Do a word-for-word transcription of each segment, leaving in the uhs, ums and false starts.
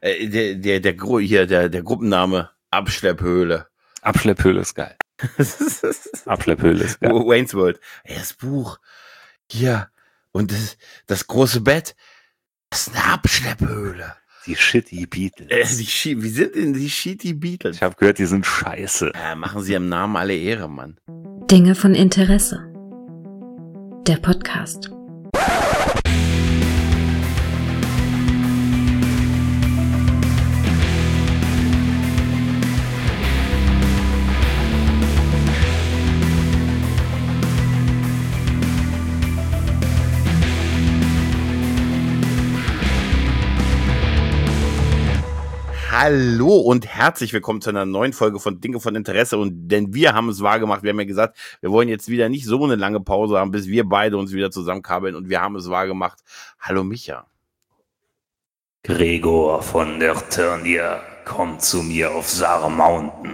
Äh, der, der, der, Gru- hier, der, der Gruppenname, Abschlepphöhle. Abschlepphöhle ist geil. Abschlepphöhle ist geil. Wayne's World. Ey, das Buch. Hier. Und das, das große Bett. Das ist eine Abschlepphöhle. Die Shitty Beatles. Äh, die Schi- Wie sind denn die Shitty Beatles? Ich habe gehört, die sind scheiße. Ja, machen sie im Namen alle Ehre, Mann. Dinge von Interesse. Der Podcast. Hallo und herzlich willkommen zu einer neuen Folge von Dinge von Interesse. Und denn wir haben es wahrgemacht, wir haben ja gesagt, wir wollen jetzt wieder nicht so eine lange Pause haben, bis wir beide uns wieder zusammenkabeln. Und wir haben es wahrgemacht. Hallo Micha. Gregor von der Turnier kommt zu mir auf Sarah Mountain.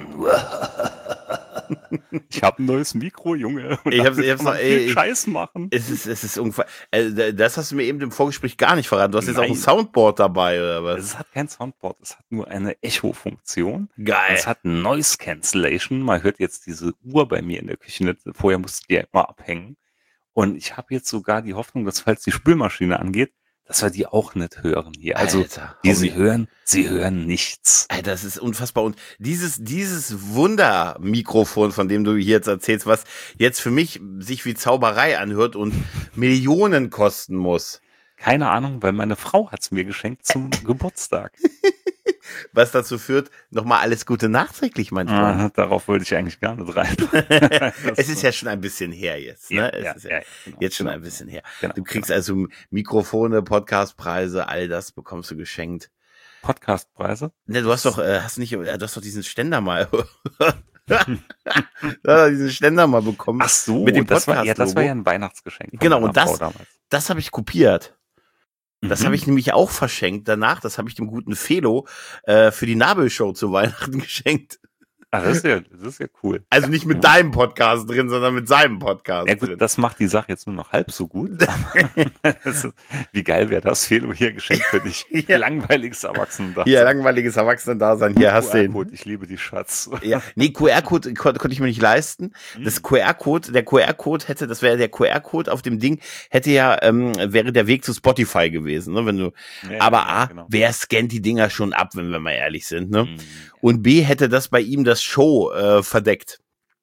Ich habe ein neues Mikro, Junge. Und Ich hab's, ich hab's noch, ey, ich, Scheiß machen. Es ist, es ist ungefähr, äh, das hast du mir eben im Vorgespräch gar nicht verraten. Du hast jetzt Nein. auch ein Soundboard dabei, oder was? Es hat kein Soundboard, es hat nur eine Echo-Funktion. Geil. Es hat Noise Cancellation. Man hört jetzt diese Uhr bei mir in der Küche nicht. Vorher musste die ja immer abhängen. Und ich habe jetzt sogar die Hoffnung, dass falls die Spülmaschine angeht, dass wir die auch nicht hören hier. Also, Alter, die oh, sie hören, sie hören nichts. Alter, das ist unfassbar. Und dieses, dieses Wundermikrofon, von dem du hier jetzt erzählst, was jetzt für mich sich wie Zauberei anhört und Millionen kosten muss. Keine Ahnung, weil meine Frau hat's mir geschenkt zum Geburtstag. Was dazu führt, nochmal alles Gute nachträglich, mein Freund. Ah, darauf wollte ich eigentlich gar nicht rein. Es ist ja schon ein bisschen her jetzt, ne? Ja, Es ja, ist ja ja, genau, jetzt schon genau. ein bisschen her. Genau, Du kriegst genau. also Mikrofone, Podcastpreise, all das bekommst du geschenkt. Podcastpreise? Ne, du hast doch, äh, hast nicht, äh, du hast doch diesen Ständer mal, ja, diesen Ständer mal bekommen. Ach so, mit dem das war, ja, das war Podcast-Logo. ja ein Weihnachtsgeschenk. von Genau, meiner und das- Frau damals. Das habe ich kopiert. Das Mhm. habe ich nämlich auch verschenkt danach. Das habe ich dem guten Felo äh, für die Nabelshow zu Weihnachten geschenkt. Ach, das ist ja, das ist ja cool. Also nicht mit deinem Podcast drin, sondern mit seinem Podcast Ja gut, drin. das macht die Sache jetzt nur noch halb so gut. Das ist- Wie geil wäre das, Felo hier geschenkt für dich. Ja. Langweiliges Erwachsenen. Hier, langweiliges Erwachsenen-Dasein. Hier hast du ihn. Ich liebe die Schatz. Ja, nee, Q R-Code kon konnte ich mir nicht leisten. Das Q R-Code, der Q R-Code hätte, das wäre der Q R-Code auf dem Ding, hätte ja, ähm, wäre der Weg zu Spotify gewesen, ne, wenn du, Ja, aber ja, A, genau. wer scannt die Dinger schon ab, wenn wir mal ehrlich sind, ne? Mhm. Und B, hätte das bei ihm das Show äh, verdeckt.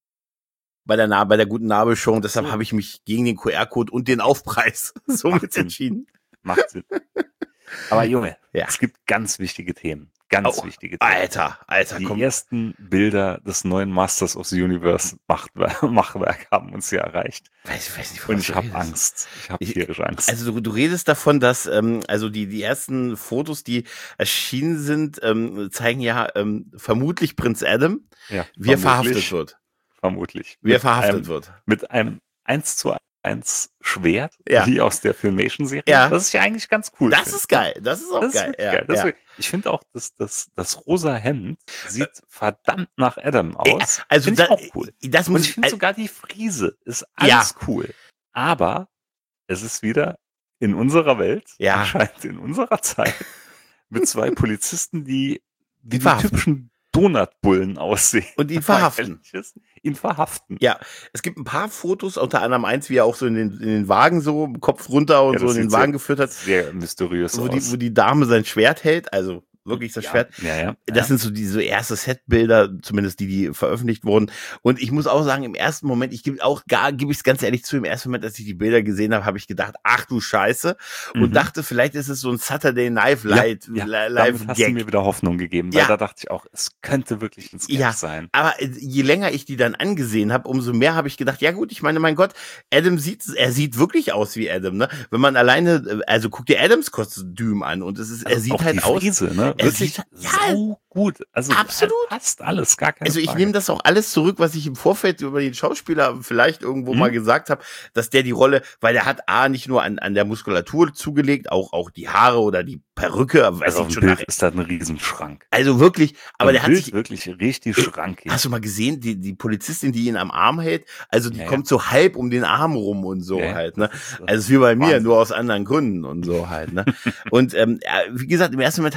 Bei der, Na bei der guten Nabelshow. Und deshalb So. habe ich mich gegen den Q R-Code und den Aufpreis somit Macht Sinn. entschieden. Macht Sinn. Aber Junge, Ja. es gibt ganz wichtige Themen. Ganz Oh, wichtige Themen. Alter, Alter, Die komm. ersten Bilder des neuen Masters of the Universe Machtwerk, Machwerk haben uns hier erreicht. Weiß, ich weiß nicht, von Und was ich du habe redest. Angst. Ich habe Ich- tierisch Angst. Also du, du redest davon, dass ähm, also die die ersten Fotos, die erschienen sind, ähm, zeigen ja ähm, vermutlich Prinz Adam, ja, wie er vermutlich- verhaftet wird. Vermutlich. Wie er Mit verhaftet einem, wird. Mit einem eins zu eins Schwert, Ja. wie aus der Filmation-Serie. Ja. Das ist ja eigentlich ganz cool. Das finde. ist geil. Das ist auch Das ist geil. wirklich Ja, geil. Das ja. ist, ich finde auch, dass das, das rosa Hemd sieht verdammt nach Adam Ja, aus. also Finde ich da- auch cool. Das Und muss ich finde äh, sogar die Frise ist Ja. alles cool. Aber es ist wieder in unserer Welt, Ja. anscheinend in unserer Zeit, mit zwei Polizisten, die wie die verhaften. typischen Donutbullen aussehen. Und ihn verhaften. Ihn verhaften. Ja, es gibt ein paar Fotos, unter anderem eins, wie er auch so in den, in den Wagen so Kopf runter und Ja, so das in den sieht Wagen sehr- geführt hat, Sehr mysteriös wo die, aus. wo die Dame sein Schwert hält, also wirklich das ja, Schwert. Ja, ja. Das ja. sind so diese erste Setbilder, zumindest die, die veröffentlicht wurden. Und ich muss auch sagen, im ersten Moment, ich gebe auch gar, gebe ich es ganz ehrlich zu, im ersten Moment, als ich die Bilder gesehen habe, habe ich gedacht, ach du Scheiße. Und Mhm. dachte, vielleicht ist es so ein Saturday Night Live, ja, Li- damit Live hast du Gag. mir wieder Hoffnung gegeben, weil Ja. da dachte ich auch, es könnte wirklich ein Sketch Ja. sein. Aber äh, je länger ich die dann angesehen habe, umso mehr habe ich gedacht, ja gut, ich meine, mein Gott, Adam sieht, er sieht wirklich aus wie Adam, ne? Wenn man alleine, äh, also guck dir Adams Kostüm an und es ist, er Also sieht auch halt die aus. Frise, ne? Er Wirklich sieht- ja. so gut. Also Absolut. passt alles, gar keine Also ich Frage. nehme das auch alles zurück, was ich im Vorfeld über den Schauspieler vielleicht irgendwo Mhm. mal gesagt habe, dass der die Rolle, weil der hat A nicht nur an, an der Muskulatur zugelegt, auch auch die Haare oder die Perücke, weiß also auf ich dem schon Bild nach, ist das ein Riesenschrank. also wirklich, aber Auf der dem hat Bild sich, wirklich richtig schrankig. hast du mal gesehen, die die Polizistin, die ihn am Arm hält, also die Ja, ja. kommt so halb um den Arm rum und so Ja, ja. halt, ne? Das ist, äh, Also es ist wie bei mir, Wahnsinn. nur aus anderen Gründen und so halt, ne? Und ähm, ja, wie gesagt, im ersten Moment habe ich auch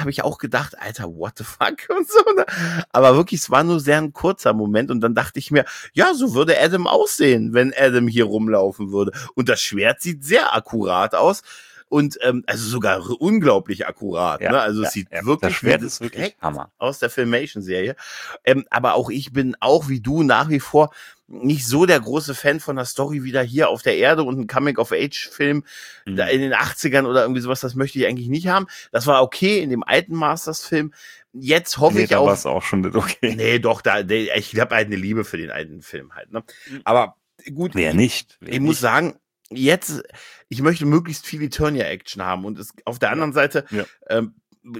gedacht, Alter, what the fuck und so. Ne? Aber wirklich, es war nur sehr ein kurzer Moment und dann dachte ich mir, ja, so würde Adam aussehen, wenn Adam hier rumlaufen würde. Und das Schwert sieht sehr akkurat aus. Und ähm, also sogar unglaublich akkurat. Ja, ne? Also ja, es sieht ja. wirklich Das Schwert wie ist wirklich direkt Hammer. aus der Filmation-Serie. Ähm, aber auch ich bin auch wie du nach wie vor nicht so der große Fan von der Story wieder hier auf der Erde und ein Coming-of-Age-Film Mhm. da in den achtzigern oder irgendwie sowas, das möchte ich eigentlich nicht haben. Das war okay in dem alten Masters-Film. Jetzt hoffe Nee, ich da war auf... es auch schon nicht okay. Nee, doch, da, der, ich habe halt eine Liebe für den alten Film halt. Ne? Aber gut, Wer ich, nicht? Wer ich nicht? muss sagen, jetzt, ich möchte möglichst viel Eternia-Action haben und es auf der Ja. anderen Seite Ja. ähm,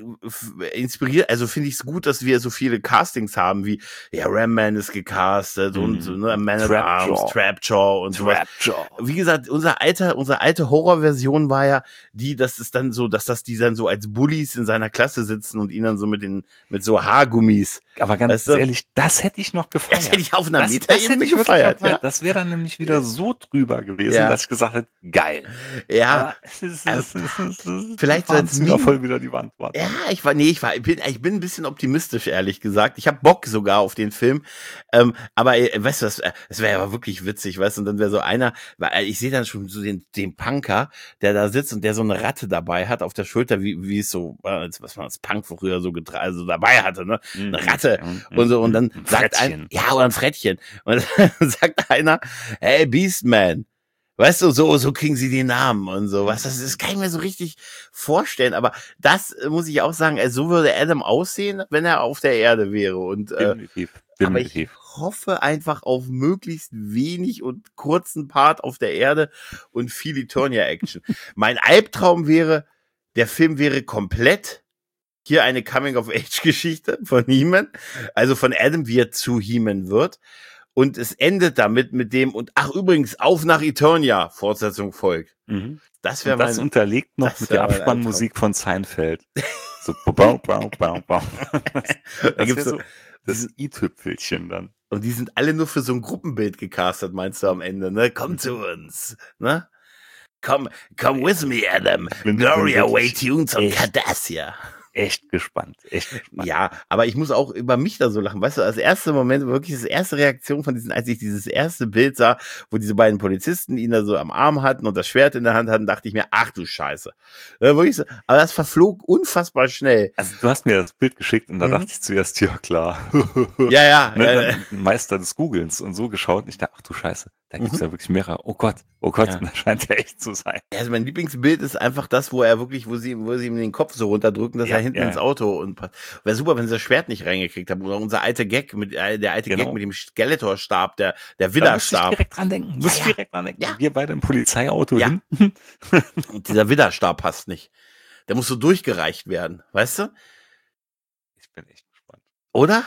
f- inspiriert, also finde ich es gut, dass wir so viele Castings haben, wie ja, Ram Man ist gecastet Mhm. und ne, Man at Trapjaw. Arms, Trapjaw und sowas. Trapjaw. Wie gesagt, unser alter, unsere alte Horrorversion war ja die, dass es dann so, dass das die dann so als Bullies in seiner Klasse sitzen und ihn dann so mit den, mit so Haargummis. Aber ganz Weißt du? ehrlich, das hätte ich noch gefeiert. Das hätte ich auf einer Das, das Metaebene hätte ich wirklich gefeiert, gefeiert. ja. Das wäre dann nämlich wieder so drüber gewesen, Ja. dass ich gesagt hätte, geil. Ja, Aber es ist, es ist, es ist, vielleicht die fahren soll's wieder nie- voll wieder die Wand. Warte. ja, ich war, nee, ich war, ich bin, ich bin ein bisschen optimistisch, ehrlich gesagt. Ich habe Bock sogar auf den Film. Ähm, aber äh, weißt du, das, äh, das wäre ja wirklich witzig, weißt du, und dann wäre so einer, weil ich sehe dann schon so den, den Punker, der da sitzt und der so eine Ratte dabei hat auf der Schulter, wie, wie es so, äh, was man als Punk früher so getra also dabei hatte, ne? Eine Ratte und so, und dann Ein sagt ein, Frettchen. ja, oder ein Frettchen. Und dann sagt einer, hey, Beastman. Weißt du, so, so kriegen sie die Namen und so. Was, das, das kann ich mir so richtig vorstellen. Aber das äh, muss ich auch sagen, also so würde Adam aussehen, wenn er auf der Erde wäre. Und, äh, Definitiv. aber ich Definitiv. hoffe einfach auf möglichst wenig und kurzen Part auf der Erde und viel Eternia-Action. Mein Albtraum wäre, der Film wäre komplett hier eine Coming-of-Age-Geschichte von He-Man, also von Adam, wie er zu He-Man wird. Und es endet damit mit dem, und ach übrigens, auf nach Eternia, Fortsetzung folgt. Mhm. Das wäre Und das mein... unterlegt noch das mit wär der mein Abspannmusik von Seinfeld. So, bau, bau, bau, bau. Da Das gibt's wäre so, so das i-Tüpfelchen dann. und die sind alle nur für so ein Gruppenbild gecastet, meinst du am Ende, ne? Komm Mhm. zu uns, ne? Come, come with me, Adam. bin- Gloria bin wirklich Waytunes und echt- Cardassia. Echt gespannt. Echt gespannt. Ja, aber ich muss auch über mich da so lachen. Weißt du, als erster Moment, wirklich das erste Reaktion von diesen, als ich dieses erste Bild sah, wo diese beiden Polizisten ihn da so am Arm hatten und das Schwert in der Hand hatten, dachte ich mir, ach du Scheiße. Ja, wirklich so, aber das verflog unfassbar schnell. Also du hast mir das Bild geschickt und da Mhm. dachte ich zuerst, ja klar. Ja, ja, Ne, äh, dann Meister des Googlens und so geschaut und ich dachte, ach du Scheiße, da gibt's Mhm. ja wirklich mehrere. Oh Gott, oh Gott, Ja. und das scheint ja echt zu sein. also mein Lieblingsbild ist einfach das, wo er wirklich, wo sie, wo sie ihm den Kopf so runterdrücken, dass Ja, er hinten ja. ins Auto und wäre super, wenn sie das Schwert nicht reingekriegt haben. Oder unser alter Gag mit, äh, der alte Genau. Gag mit dem Skeletor-Stab, der, der Da musste ich Widderstab. direkt dran denken. Muss Ja, ja. direkt dran denken. Ja. Wir beide im Polizeiauto Ja. hinten. Und dieser Widderstab passt nicht. Der muss so durchgereicht werden, weißt du? Ich bin echt gespannt. Oder?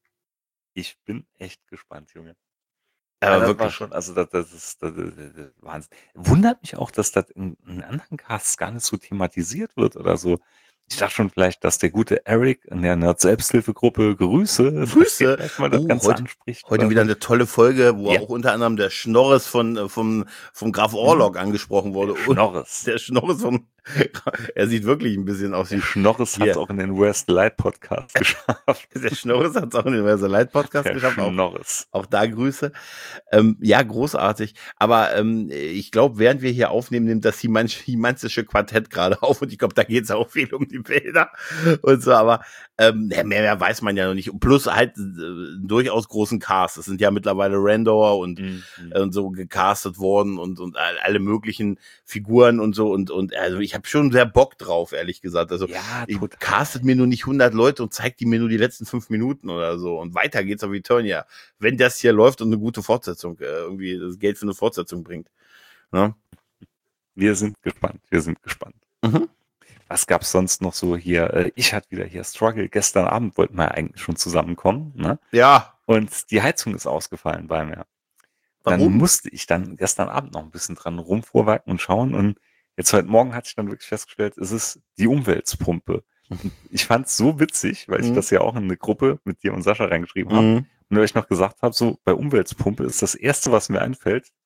Ich bin echt gespannt, Junge. Aber das war wirklich. schon, also das, das ist das, das, das Wahnsinn. Wundert mich auch, dass das in, in anderen Casts gar nicht so thematisiert wird oder so. Ich dachte schon vielleicht, dass der gute Eric in der Nerd-Selbsthilfegruppe Grüße, Grüße. vielleicht mal das Oh, Ganze heute- anspricht. Heute oder wieder so. eine tolle Folge, wo Ja. auch unter anderem der Schnorres von, äh, vom, vom Graf Orlok angesprochen wurde. Der Und Schnorres. der Schnorres vom, er sieht wirklich ein bisschen aus Der wie, Schnorres hat es Hier. auch in den West Light Podcast geschafft. der Schnorres hat es auch in den Versa Light Podcast Der geschafft. Auch, Schnorres. auch da Grüße. Ähm, ja, großartig. Aber ähm, ich glaube, während wir hier aufnehmen, nimmt das Himansische Quartett gerade auf. Und ich glaube, da geht es auch viel um die Bilder und so. Aber ähm, mehr, mehr weiß man ja noch nicht. Plus halt äh, einen durchaus großen Cast. Es sind ja mittlerweile Randor und Mhm. und so gecastet worden und und all- alle möglichen Figuren und so und und also ich habe schon sehr Bock drauf, ehrlich gesagt. Also Ja, ich total. castet mir nur nicht hundert Leute und zeigt die mir nur die letzten fünf Minuten oder so und weiter geht's auf Eternia, wenn das hier läuft und eine gute Fortsetzung äh, irgendwie das Geld für eine Fortsetzung bringt. Ne? Wir sind gespannt. Wir sind gespannt. Mhm. Was gab's sonst noch so hier? Äh, Ich hatte wieder hier Struggle. Gestern Abend wollten wir eigentlich schon zusammenkommen, ne? Ja, Und die Heizung ist ausgefallen bei mir. Dann warum? musste ich dann gestern Abend noch ein bisschen dran rumvorwerken und schauen. Und jetzt heute Morgen hatte ich dann wirklich festgestellt, es ist die Umweltpumpe. Und ich fand es so witzig, weil ich Mhm. das ja auch in eine Gruppe mit dir und Sascha reingeschrieben habe. Mhm. Und weil ich noch gesagt habe, so bei Umweltpumpe ist das Erste, was mir einfällt,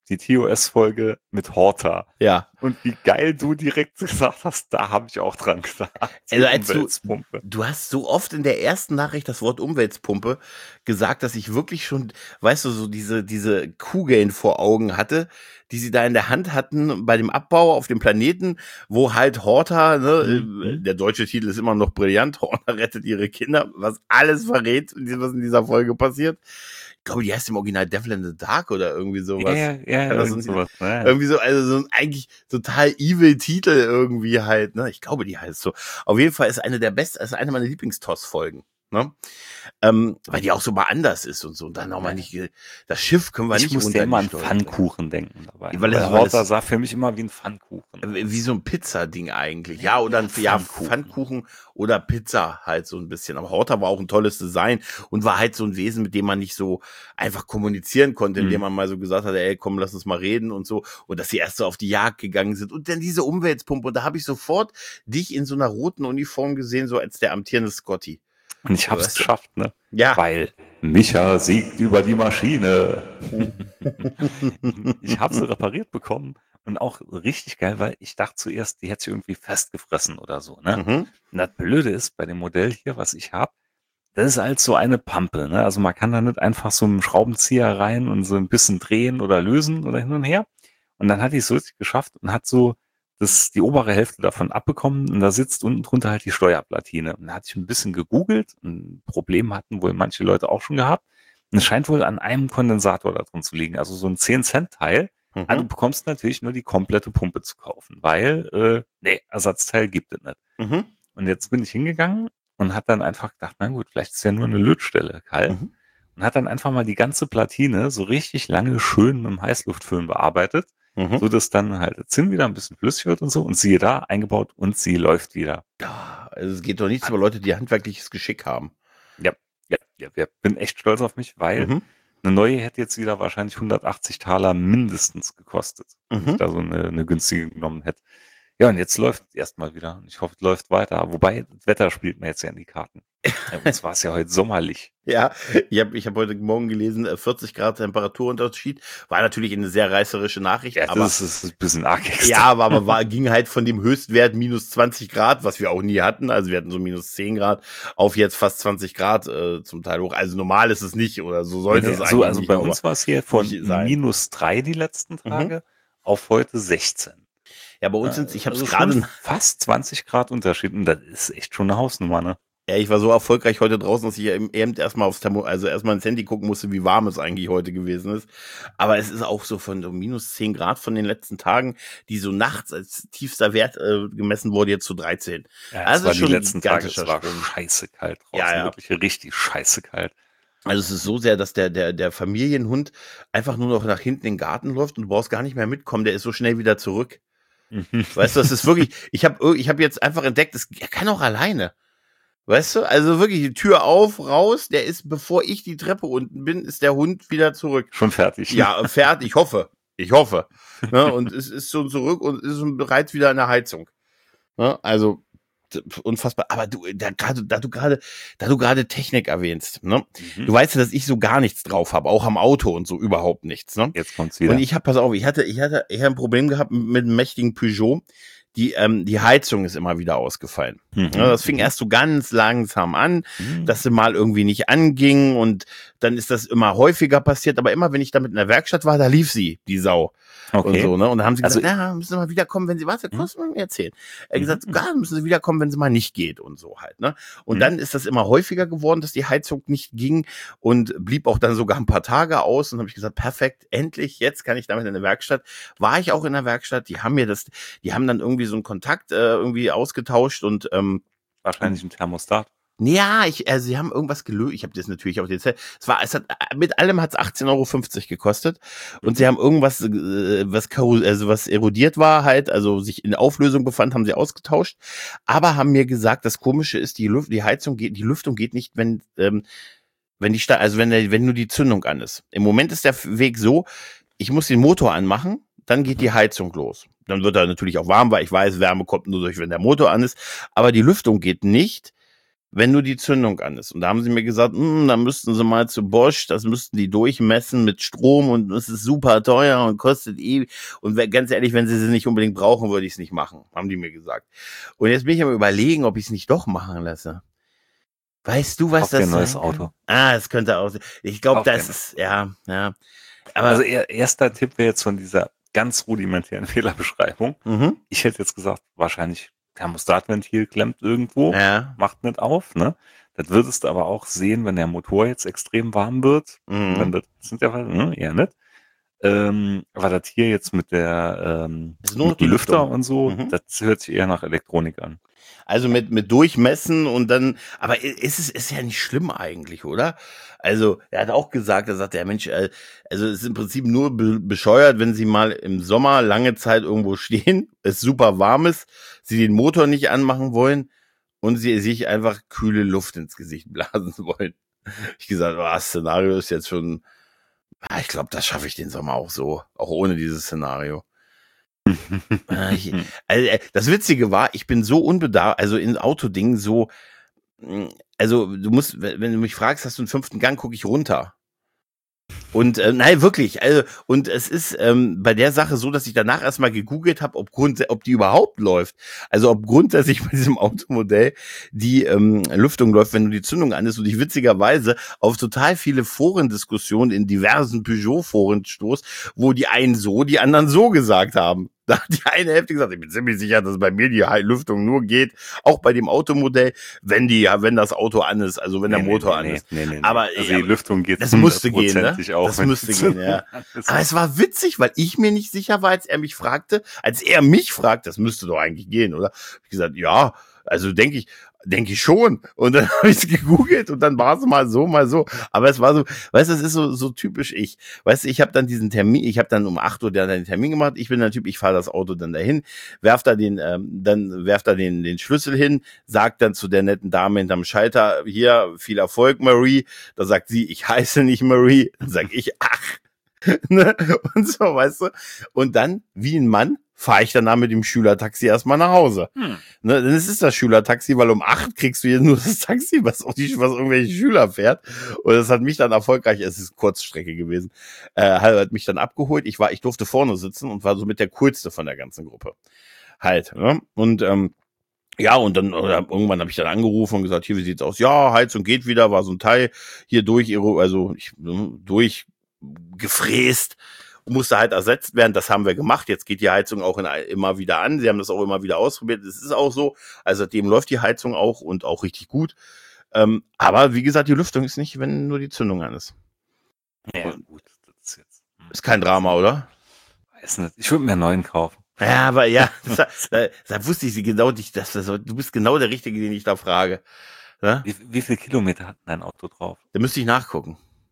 die T O S-Folge mit Horta. Ja. Und wie geil du direkt gesagt hast, da habe ich auch dran gedacht. Also als du, du hast so oft in der ersten Nachricht das Wort Umweltpumpe gesagt, dass ich wirklich schon, weißt du, so diese, diese Kugeln vor Augen hatte, die sie da in der Hand hatten bei dem Abbau auf dem Planeten, wo halt Horta, ne, mhm. der deutsche Titel ist immer noch brillant, Horta rettet ihre Kinder, was alles verrät, was in dieser Folge passiert. Ich glaube, die heißt im Original Devil in the Dark oder irgendwie sowas. Ja, ja, ja, irgend sowas, ne? Irgendwie so, also so ein eigentlich total evil Titel irgendwie halt, ne? Ich glaube, die heißt so. Auf jeden Fall ist eine der besten, ist eine meiner Lieblings-T O S-Folgen. Ne? Ähm, weil die auch so mal anders ist und so. Und dann auch mal nicht, das Schiff können wir ich nicht muss ja immer an Pfannkuchen denken dabei. Weil der Horta sah für mich immer wie ein Pfannkuchen. Wie so ein Pizzading eigentlich. Ja, oder ein ja, Pfannkuchen. Pfannkuchen oder Pizza halt so ein bisschen. Aber Horta war auch ein tolles Design und war halt so ein Wesen, mit dem man nicht so einfach kommunizieren konnte, indem man mal so gesagt hat, ey, komm, lass uns mal reden und so. Und dass sie erst so auf die Jagd gegangen sind. Und dann diese Umweltpumpe. Und da habe ich sofort dich in so einer roten Uniform gesehen, so als der amtierende Scotty. Und ich hab's weißt du? geschafft, ne? Ja. Weil Micha siegt über die Maschine. Ich habe sie repariert bekommen und auch richtig geil, weil ich dachte zuerst, die hätte sich irgendwie festgefressen oder so, ne? Mhm. Und das Blöde ist, bei dem Modell hier, was ich habe, das ist halt so eine Pampe, ne? Also man kann da nicht einfach so einen Schraubenzieher rein und so ein bisschen drehen oder lösen oder hin und her. Und dann hat die es so richtig geschafft und hat so das die obere Hälfte davon abbekommen und da sitzt unten drunter halt die Steuerplatine. Und da hatte ich ein bisschen gegoogelt, ein Problem hatten wohl manche Leute auch schon gehabt. Und es scheint wohl an einem Kondensator da drin zu liegen, also so ein zehn Cent Teil. Mhm. Aber du bekommst natürlich nur die komplette Pumpe zu kaufen, weil, äh, nee, Ersatzteil gibt es nicht. Mhm. Und jetzt bin ich hingegangen und hat dann einfach gedacht, na gut, vielleicht ist ja nur eine Lötstelle kalt. Mhm. Und hat dann einfach mal die ganze Platine so richtig lange schön mit dem Heißluftföhn bearbeitet. Mhm. So dass dann halt der Zinn wieder ein bisschen flüssig wird und so und siehe da, eingebaut und sie läuft wieder. Ja, also es geht doch nichts über Leute, die handwerkliches Geschick haben. Ja, ja, ja, ich bin echt stolz auf mich, weil mhm. eine neue hätte jetzt wieder wahrscheinlich hundertachtzig Taler mindestens gekostet, wenn mhm. ich da so eine, eine günstige genommen hätte. Ja, und jetzt läuft es erstmal wieder. Ich hoffe, es läuft weiter. Wobei, das Wetter spielt mir jetzt ja in die Karten. Jetzt war es ja heute sommerlich. Ja, ich habe ich hab heute Morgen gelesen, vierzig Grad Temperaturunterschied. War natürlich eine sehr reißerische Nachricht. Ja, aber das ist ein bisschen arg extra. Ja, aber, aber war, ging halt von dem Höchstwert minus zwanzig Grad, was wir auch nie hatten. Also wir hatten so minus zehn Grad, auf jetzt fast zwanzig Grad äh, zum Teil hoch. Also normal ist es nicht oder so sollte ja, es eigentlich so, also nicht. bei uns war es hier von minus drei die letzten Tage mhm. auf heute sechzehn. Ja, bei uns sind ich habe es also gerade fast zwanzig Grad Unterschied und das ist echt schon eine Hausnummer, ne? Ja, ich war so erfolgreich heute draußen, dass ich eben erstmal aufs Thermo, also erstmal ins Handy gucken musste, wie warm es eigentlich heute gewesen ist. Aber es ist auch so von so minus zehn Grad von den letzten Tagen, die so nachts als tiefster Wert äh, gemessen wurde, jetzt zu dreizehn. Ja, also war schon die letzten Tage, es war scheiße kalt draußen, ja, ja. wirklich richtig scheiße kalt. Also es ist so sehr, dass der der der Familienhund einfach nur noch nach hinten in den Garten läuft und du brauchst gar nicht mehr mitkommen, der ist so schnell wieder zurück. Weißt du, das ist wirklich, ich habe ich hab jetzt einfach entdeckt, das, er kann auch alleine. Weißt du, also wirklich die Tür auf, raus, der ist, bevor ich die Treppe unten bin, ist der Hund wieder zurück. Schon fertig. Ja, fertig, ich hoffe, ich hoffe. Ne, und es ist schon zurück und ist schon bereits wieder in der Heizung. Ne, also unfassbar. Aber du, da gerade, da du gerade, da du gerade Technik erwähnst, ne, mhm. du weißt ja, dass ich so gar nichts drauf habe, auch am Auto und so überhaupt nichts. Ne? Jetzt kommt's wieder. Und ich habe, pass auf, ich hatte, ich hatte, ich hatte ein Problem gehabt mit einem mächtigen Peugeot. Die, ähm, die Heizung ist immer wieder ausgefallen. Mhm. Ja, das fing erst so ganz langsam an, mhm. dass sie mal irgendwie nicht anging und dann ist das immer häufiger passiert, aber immer wenn ich damit in der Werkstatt war, da lief sie, die Sau. Okay. Und so, ne? Und dann haben sie gesagt, also, ja, müssen sie mal wiederkommen, wenn sie, was, kurz mal mir erzählen. Er hat gesagt, ja, müssen sie wiederkommen, wenn sie mal nicht geht und so halt, ne? Und mhm. dann ist das immer häufiger geworden, dass die Heizung nicht ging und blieb auch dann sogar ein paar Tage aus und habe ich gesagt, perfekt, endlich, jetzt kann ich damit in der Werkstatt. War ich auch in der Werkstatt, die haben mir das, die haben dann irgendwie so einen Kontakt äh, irgendwie ausgetauscht und ähm, wahrscheinlich ein Thermostat. Ja, ich, also sie haben irgendwas gelöst. Ich habe das natürlich auf den Zettel. Es war, es hat mit allem hat es achtzehn Euro fünfzig gekostet und sie haben irgendwas, äh, was also was erodiert war halt, also sich in Auflösung befand, haben sie ausgetauscht. Aber haben mir gesagt, das Komische ist, die Luft, die Heizung geht, die Lüftung geht nicht, wenn ähm, wenn die also wenn der, wenn nur die Zündung an ist. Im Moment ist der Weg so, ich muss den Motor anmachen, dann geht die Heizung los. Dann wird er natürlich auch warm, weil ich weiß, Wärme kommt nur durch, wenn der Motor an ist. Aber die Lüftung geht nicht, wenn nur die Zündung an ist. Und da haben sie mir gesagt, hm, dann müssten sie mal zu Bosch, das müssten die durchmessen mit Strom und es ist super teuer und kostet ewig. Und ganz ehrlich, wenn sie sie nicht unbedingt brauchen, würde ich es nicht machen, haben die mir gesagt. Und jetzt bin ich am Überlegen, ob ich es nicht doch machen lasse. Weißt du, was Kauf das dir ist? ein neues Auto. Ah, es könnte auch sein. Ich glaube, Kauf das dir ist, ja, ja. Aber, Also er, erster Tipp wäre jetzt von dieser ganz rudimentären Fehlerbeschreibung. mhm, Ich hätte jetzt gesagt, wahrscheinlich Thermostatventil klemmt irgendwo, ja, macht nicht auf, ne? Das würdest du aber auch sehen, wenn der Motor jetzt extrem warm wird. Und wenn mhm. das sind ja ne, eher nicht. Ähm, aber das hier jetzt mit der ähm, Das ist nur noch mit dem die Lüfter Lüftung. und so, Mhm. das hört sich eher nach Elektronik an. Also mit, mit Durchmessen und dann, aber ist es ist ja nicht schlimm eigentlich, oder? Also, er hat auch gesagt, er sagt, der Mensch, äh, also es ist im Prinzip nur be bescheuert, wenn sie mal im Sommer lange Zeit irgendwo stehen, es super warm ist, sie den Motor nicht anmachen wollen und sie sich einfach kühle Luft ins Gesicht blasen wollen. Ich gesagt, oh, das Szenario ist jetzt schon, ah, ich glaube, das schaffe ich den Sommer auch so, auch ohne dieses Szenario. Äh, ich, also, äh, das Witzige war, ich bin so unbedarft, also in Autodingen so, mh, also du musst, wenn wenn du mich fragst, hast du einen fünften Gang, gucke ich runter. Und äh, nein, wirklich, also und es ist ähm, bei der Sache so, dass ich danach erstmal gegoogelt habe, ob Grund, ob die überhaupt läuft. Also ob grundsätzlich bei diesem Automodell die ähm, Lüftung läuft, wenn nur die Zündung an ist. Und ich witzigerweise auf total viele Forendiskussionen in diversen Peugeot-Foren stoß, wo die einen so, die anderen so gesagt haben. Da hat die eine Hälfte gesagt, ich bin ziemlich sicher, dass bei mir die Lüftung nur geht, auch bei dem Automodell, wenn die, wenn das Auto an ist, also wenn Nee, der nee, Motor nee, an nee, ist. nee, nee, nee. Aber Also ja, die Lüftung geht das musste gehen, ne? hundertprozentig auch. Das wenn musste die gehen, Zündung ja. an ist. Aber es war witzig, weil ich mir nicht sicher war, als er mich fragte, als er mich fragt, das müsste doch eigentlich gehen, oder? Hab ich gesagt, ja, also denke ich, denke ich schon. Und dann habe ich es gegoogelt und dann war es mal so, mal so. Aber es war so, weißt du, das ist so, so typisch ich. Weißt du, ich habe dann diesen Termin, ich habe dann um acht Uhr dann den Termin gemacht. Ich bin der Typ, ich fahre das Auto dann dahin, werf da den, ähm, dann werf da den, den Schlüssel hin, sag dann zu der netten Dame hinterm Schalter, hier, viel Erfolg, Marie. Da sagt sie, ich heiße nicht Marie. Dann sag ich, ach. Ne? Und so, weißt du. Und dann, wie ein Mann, fahre ich danach mit dem Schülertaxi erstmal nach Hause. Hm. Ne, denn es ist das Schülertaxi, weil um acht kriegst du hier nur das Taxi, was auch die, was irgendwelche Schüler fährt. Und das hat mich dann erfolgreich, es ist Kurzstrecke gewesen, äh, hat mich dann abgeholt. Ich war, ich durfte vorne sitzen und war so mit der coolste von der ganzen Gruppe. Halt, ne? Und, ähm, ja, und dann oder irgendwann habe ich dann angerufen und gesagt, hier, wie sieht's aus? Ja, Heizung geht wieder, war so ein Teil hier durch, also ich, durch gefräst, musste halt ersetzt werden. Das haben wir gemacht. Jetzt geht die Heizung auch in, immer wieder an. Sie haben das auch immer wieder ausprobiert. Es ist auch so. Also seitdem läuft die Heizung auch und auch richtig gut. Ähm, aber wie gesagt, die Lüftung ist nicht, wenn nur die Zündung an ist. Ja, gut. Das ist jetzt. Ist kein Drama, oder? Weiß nicht. Ich würde mir einen neuen kaufen. Ja, aber ja, das, da, da wusste ich sie genau nicht, dass das, du bist genau der Richtige, den ich da frage. Ja? Wie, wie viel Kilometer hat dein Auto drauf? Da müsste ich nachgucken.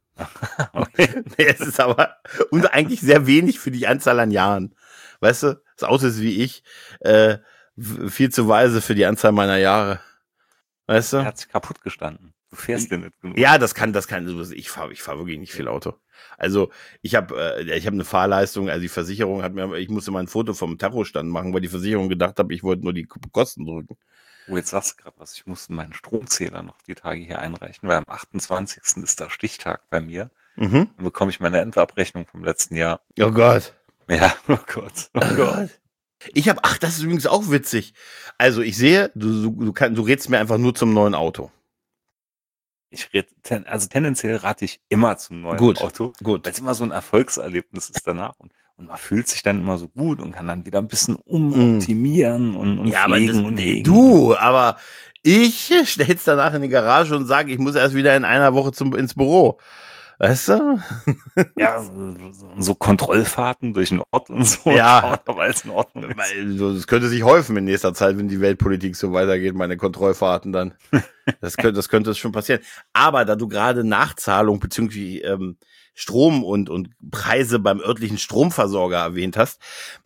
Okay. Nee, es ist aber und eigentlich sehr wenig für die Anzahl an Jahren. Weißt du, das Auto ist wie ich, äh, viel zu weise für die Anzahl meiner Jahre. Weißt du? Er hat sich kaputt gestanden. Du fährst ja nicht genug. Ja, das kann, das kann, ich fahre, ich fahre wirklich nicht viel Auto. Also ich habe, äh, ich habe eine Fahrleistung, also die Versicherung hat mir, ich musste mal ein Foto vom Tachostand machen, weil die Versicherung gedacht hat, ich wollte nur die Kosten drücken. Oh, jetzt sagst du gerade was. Ich musste meinen Stromzähler noch die Tage hier einreichen, weil am achtundzwanzigsten ist da Stichtag bei mir. Mhm. Dann bekomme ich meine Endabrechnung vom letzten Jahr. Oh Gott. Ja, oh Gott. Oh, oh Gott. Ich habe, ach, das ist übrigens auch witzig. Also ich sehe, du, du, du, kann, du rätst mir einfach nur zum neuen Auto. Ich red, ten, also tendenziell rate ich immer zum neuen gut, Auto, gut. weil es immer so ein Erfolgserlebnis ist danach und, und man fühlt sich dann immer so gut und kann dann wieder ein bisschen umoptimieren mm. und, und ja, pflegen aber das, und hegen. Du, aber ich stell's danach in die Garage und sage, ich muss erst wieder in einer Woche zum ins Büro. Weißt du? Ja, so, so Kontrollfahrten durch den Ort und so. Ja, aber alles in Ordnung. Das könnte sich häufen in nächster Zeit, wenn die Weltpolitik so weitergeht, meine Kontrollfahrten dann. Das könnte, das könnte schon passieren. Aber da du gerade Nachzahlung bzw. Ähm, Strom und, und Preise beim örtlichen Stromversorger erwähnt hast,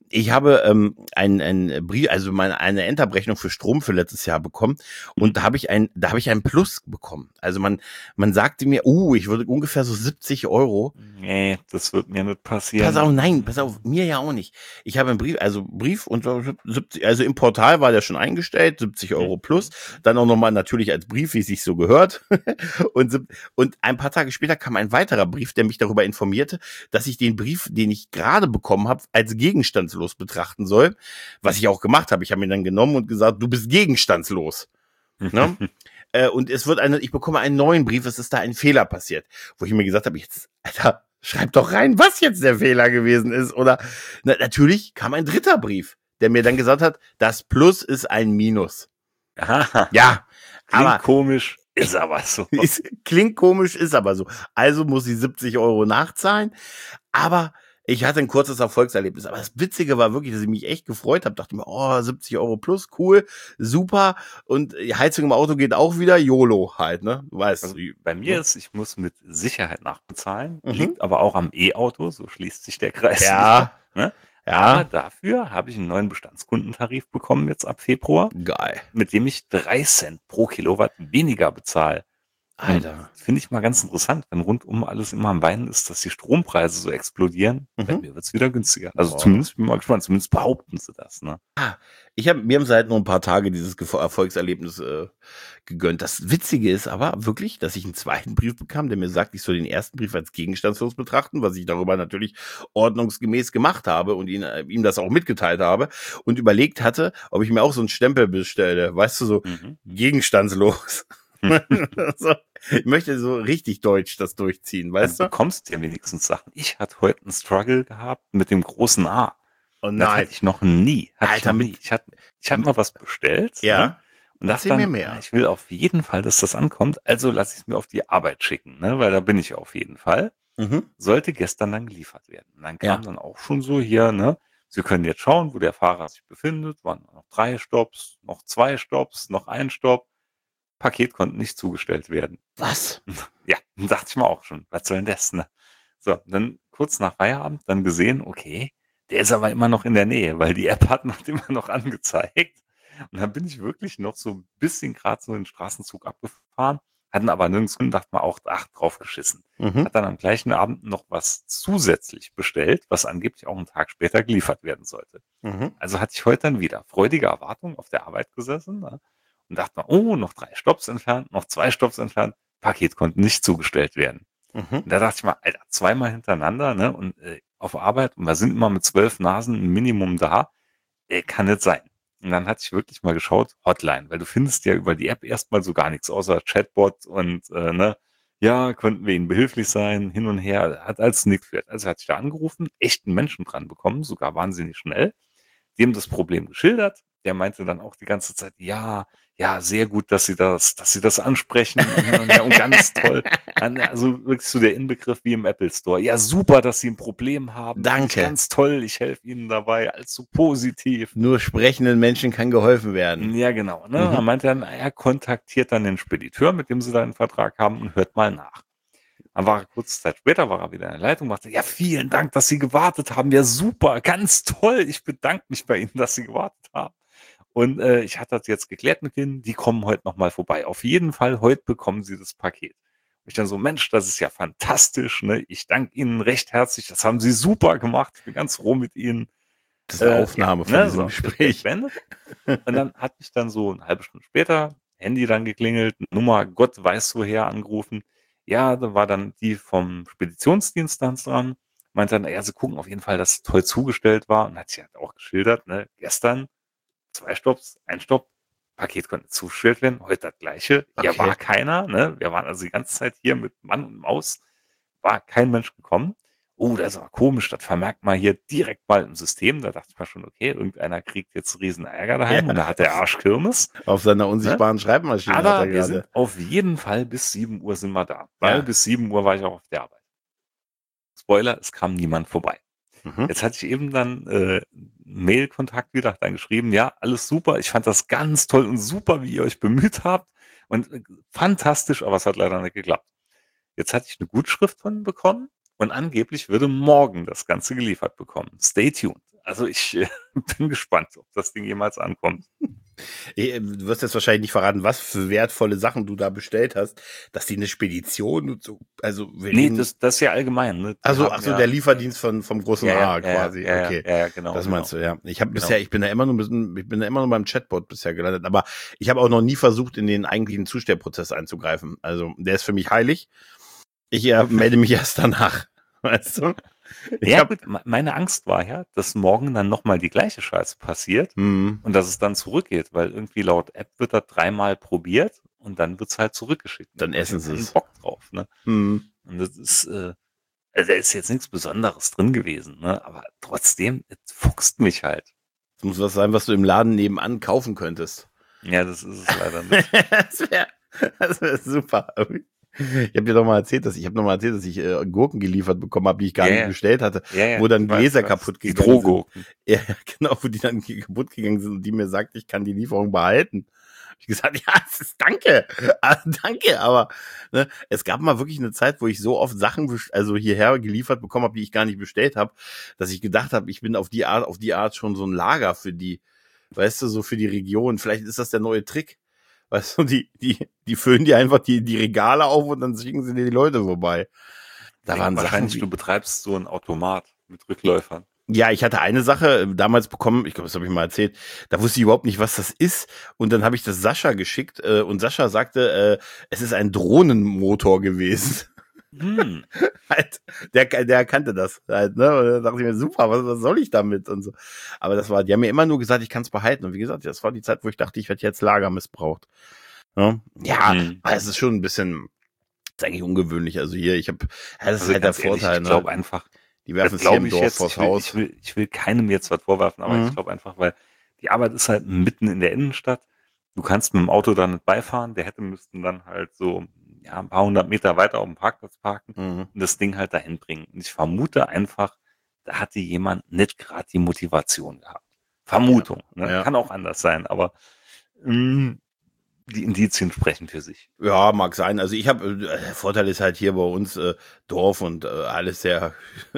ich habe ähm, ein, ein Brief, also meine eine Endabrechnung für Strom für letztes Jahr bekommen und da habe ich ein, da habe ich ein Plus bekommen. Also man, man sagte mir, uh, ich würde ungefähr so siebzig Euro. Nee, das wird mir nicht passieren. Pass auf, nein, pass auf, mir ja auch nicht. Ich habe einen Brief, also Brief und so siebzig, also im Portal war der schon eingestellt, siebzig Euro plus, dann auch nochmal natürlich als Brief, wie es sich so gehört. und, und ein paar Tage später kam ein weiterer Brief, der mich darüber informierte, dass ich den Brief, den ich gerade bekommen habe, als gegenstandslos betrachten soll, was ich auch gemacht habe. Ich habe ihn dann genommen und gesagt, du bist gegenstandslos. Ne? äh, und es wird eine, ich bekomme einen neuen Brief, es ist da ein Fehler passiert, wo ich mir gesagt habe, jetzt, Alter, schreib doch rein, was jetzt der Fehler gewesen ist. Oder na, natürlich kam ein dritter Brief, der mir dann gesagt hat, das Plus ist ein Minus. Aha. Ja, klingt aber komisch, ist aber so. Ist, klingt komisch, ist aber so. Also muss ich siebzig Euro nachzahlen. Aber ich hatte ein kurzes Erfolgserlebnis. Aber das Witzige war wirklich, dass ich mich echt gefreut habe. Dachte mir, oh, siebzig Euro plus, cool, super. Und die Heizung im Auto geht auch wieder, YOLO halt, ne? Du weißt. Also bei mir ist, ich muss mit Sicherheit nachbezahlen. Mhm. Liegt aber auch am E-Auto, so schließt sich der Kreis. Ja. Wieder, ne? Ja. Aber dafür habe ich einen neuen Bestandskundentarif bekommen jetzt ab Februar, Geil. mit dem ich drei Cent pro Kilowatt weniger bezahle. Alter. Finde ich mal ganz interessant, wenn rundum alles immer am Weinen ist, dass die Strompreise so explodieren. Mhm. Bei mir wird es wieder günstiger. Also Boah. zumindest, bin ich mal gespannt, zumindest behaupten sie das. Ne? Ich habe mir haben seit nur ein paar Tage dieses Ge- Erfolgserlebnis äh, gegönnt. Das Witzige ist aber wirklich, dass ich einen zweiten Brief bekam, der mir sagt, ich soll den ersten Brief als gegenstandslos betrachten, was ich darüber natürlich ordnungsgemäß gemacht habe und ihn, äh, ihm das auch mitgeteilt habe und überlegt hatte, ob ich mir auch so einen Stempel bestelle, weißt du, so Mhm. gegenstandslos. so, ich möchte so richtig deutsch das durchziehen, weißt Du du? bekommst ja wenigstens Sachen. Ich hatte heute einen Struggle gehabt mit dem großen A. Oh Das nein. hatte ich noch nie. Hatte ich Alter, noch mit- nie. Ich hatte, ich hatte mal was bestellt. Ja. Ne? Und dachte Erzähl mir dann, mehr. ja, ich will auf jeden Fall, dass das ankommt. Also lasse ich es mir auf die Arbeit schicken, ne? Weil da bin ich auf jeden Fall. Mhm. Sollte gestern dann geliefert werden. Und dann kam Ja. dann auch schon so hier, ne? Sie können jetzt schauen, wo der Fahrer sich befindet. Waren noch drei Stops, noch zwei Stops, noch ein Stopp. Paket konnte nicht zugestellt werden. Was? Ja, dann dachte ich mir auch schon, was soll denn das, ne? So, dann kurz nach Feierabend dann gesehen, okay, der ist aber immer noch in der Nähe, weil die App hat noch immer noch angezeigt. Und dann bin ich wirklich noch so ein bisschen gerade so in den Straßenzug abgefahren, hatten aber nirgends und dachte mir auch, ach, drauf geschissen. Mhm. Hat dann am gleichen Abend noch was zusätzlich bestellt, was angeblich auch einen Tag später geliefert werden sollte. Mhm. Also hatte ich heute dann wieder freudige Erwartung auf der Arbeit gesessen, ne? Und dachte mir, oh, noch drei Stops entfernt, noch zwei Stops entfernt, Paket konnte nicht zugestellt werden. Mhm. Und da dachte ich mal, Alter, zweimal hintereinander, ne, und äh, auf Arbeit, und wir sind immer mit zwölf Nasen ein Minimum da, äh, kann nicht sein. Und dann hatte ich wirklich mal geschaut, Hotline, weil du findest ja über die App erstmal so gar nichts, außer Chatbot und, äh, ne, ja, konnten wir Ihnen behilflich sein, hin und her, hat alles nichts gehört. Also hatte ich da angerufen, echten Menschen dran bekommen, sogar wahnsinnig schnell, dem das Problem geschildert. Der meinte dann auch die ganze Zeit, ja, ja, sehr gut, dass Sie das, dass Sie das ansprechen. Ja, und ganz toll. Also wirklich so der Inbegriff wie im Apple Store. Ja, super, dass Sie ein Problem haben. Danke. Ganz toll, ich helfe Ihnen dabei. Allzu positiv. Nur sprechenden Menschen kann geholfen werden. Ja, genau. Ne? Mhm. Er meinte dann, er kontaktiert dann den Spediteur, mit dem Sie da einen Vertrag haben, und hört mal nach. Dann war er kurze Zeit später, war er wieder in der Leitung, machte, ja, vielen Dank, dass Sie gewartet haben. Ja, super, ganz toll. Ich bedanke mich bei Ihnen, dass Sie gewartet haben. Und äh, ich hatte das jetzt geklärt mit denen, die kommen heute nochmal vorbei. Auf jeden Fall, heute bekommen Sie das Paket. Und ich dann so, Mensch, das ist ja fantastisch. Ne? Ich danke Ihnen recht herzlich. Das haben Sie super gemacht. Ich bin ganz froh mit Ihnen. Das ist eine Äh, Aufnahme ja, von ne, diesem so, Gespräch. beendet. Und dann hat mich dann so eine halbe Stunde später Handy dann geklingelt, Nummer Gott weiß woher angerufen. Ja, da war dann die vom Speditionsdienst dann dran. Meinte dann, ja, sie gucken auf jeden Fall, dass es toll zugestellt war. Und hat sie halt auch geschildert, ne, gestern zwei Stopps, ein Stopp, Paket konnte zugestellt werden, heute das gleiche. Hier Okay. war keiner, ne? Wir waren also die ganze Zeit hier mit Mann und Maus, war kein Mensch gekommen. Oh, das ist aber komisch, das vermerkt man hier direkt mal im System. Da dachte ich mir schon, okay, irgendeiner kriegt jetzt riesen Ärger daheim, Ja. und da hat der Arsch Kirmes. Auf seiner unsichtbaren Schreibmaschine hat er Aber wir gerade. sind auf jeden Fall bis sieben Uhr sind wir da. Weil Ja. bis sieben Uhr war ich auch auf der Arbeit. Spoiler, es kam niemand vorbei. Mhm. Jetzt hatte ich eben dann äh, Mail-Kontakt wieder, hat dann geschrieben, ja, alles super, ich fand das ganz toll und super, wie ihr euch bemüht habt, und äh, fantastisch, aber es hat leider nicht geklappt. Jetzt hatte ich eine Gutschrift von ihm bekommen, und angeblich würde morgen das Ganze geliefert bekommen. Stay tuned. Also ich äh, bin gespannt, ob das Ding jemals ankommt. Du wirst jetzt wahrscheinlich nicht verraten, was für wertvolle Sachen du da bestellt hast, dass die eine Spedition und so, also wir Nee, reden, das, das ist ja allgemein. Ne? Die also, haben ach so, ja, der Lieferdienst von, vom großen ja, ja, A ja, quasi, ja, okay. Ja, ja, genau. Das genau. meinst du, ja. Ich habe Genau. bisher, ich bin da immer nur, ein bisschen- ich bin da immer nur beim Chatbot bisher gelandet, aber ich habe auch noch nie versucht, in den eigentlichen Zustellprozess einzugreifen. Also, der ist für mich heilig. Ich äh, melde mich erst danach, weißt du? Ich Ja, hab, gut, me- meine Angst war ja, dass morgen dann nochmal die gleiche Scheiße passiert hm, und dass es dann zurückgeht, weil irgendwie laut App wird das dreimal probiert und dann wird's halt zurückgeschickt. Dann Da hab essen ich sie keinen es. Bock drauf, ne? hm. Und das ist, äh, also da ist jetzt nichts Besonderes drin gewesen, ne? Aber trotzdem, es fuchst mich halt. Das muss was sein, was du im Laden nebenan kaufen könntest. Ja, das ist es leider nicht. das wäre das wär super. Ich habe dir doch mal erzählt, dass ich habe noch mal erzählt, dass ich äh, Gurken geliefert bekommen habe, die ich gar Ja, nicht ja. bestellt hatte, Ja, ja, wo dann ich weiß, Gläser ich weiß. kaputt Die gegangen sind. Drohgurken. Ja, genau, wo die dann kaputt gegangen sind und die mir sagt, ich kann die Lieferung behalten. Ich gesagt, ja, es ist danke, also, danke, aber ne, es gab mal wirklich eine Zeit, wo ich so oft Sachen best- also hierher geliefert bekommen habe, die ich gar nicht bestellt habe, dass ich gedacht habe, ich bin auf die Art auf die Art schon so ein Lager für die, weißt du, so für die Region. Vielleicht ist das der neue Trick. Weißt du, die, die, die füllen die einfach die, die Regale auf und dann schicken sie dir die Leute vorbei. Da Ja, waren Sachen, wahrscheinlich, wie, du betreibst so einen Automat mit Rückläufern. ja, ich hatte eine Sache äh, damals bekommen, ich glaube, das habe ich mal erzählt, da wusste ich überhaupt nicht, was das ist. Und dann habe ich das Sascha geschickt äh, und Sascha sagte, äh, es ist ein Drohnenmotor gewesen. Hm. halt, der, der kannte das halt, ne? Und dann dachte ich mir, super, was, was soll ich damit? Und so. Aber das war, die haben mir immer nur gesagt, ich kann es behalten. Und wie gesagt, das war die Zeit, wo ich dachte, ich werde jetzt Lager missbraucht. Ja, ja, Hm. aber es ist schon ein bisschen, ist eigentlich ungewöhnlich. Also hier, ich habe, ja, das Also ist halt der ganz ehrlich, Vorteil, ich glaube ne? einfach, Die werfen das es hier glaube im ich Dorf jetzt, vors ich will, Haus. ich will, ich will keinem jetzt was vorwerfen, aber Mhm. ich glaube einfach, weil die Arbeit ist halt mitten in der Innenstadt. Du kannst mit dem Auto da nicht beifahren, der hätte müssten dann halt so, ja, ein paar hundert Meter weiter auf dem Parkplatz parken Mhm. und das Ding halt dahin bringen. Und ich vermute einfach, da hatte jemand nicht gerade die Motivation gehabt. Vermutung, ne? Ja. Kann auch anders sein, aber mh, die Indizien sprechen für sich. Ja, mag sein. Also ich habe, der Vorteil ist halt hier bei uns äh, Dorf und äh, alles sehr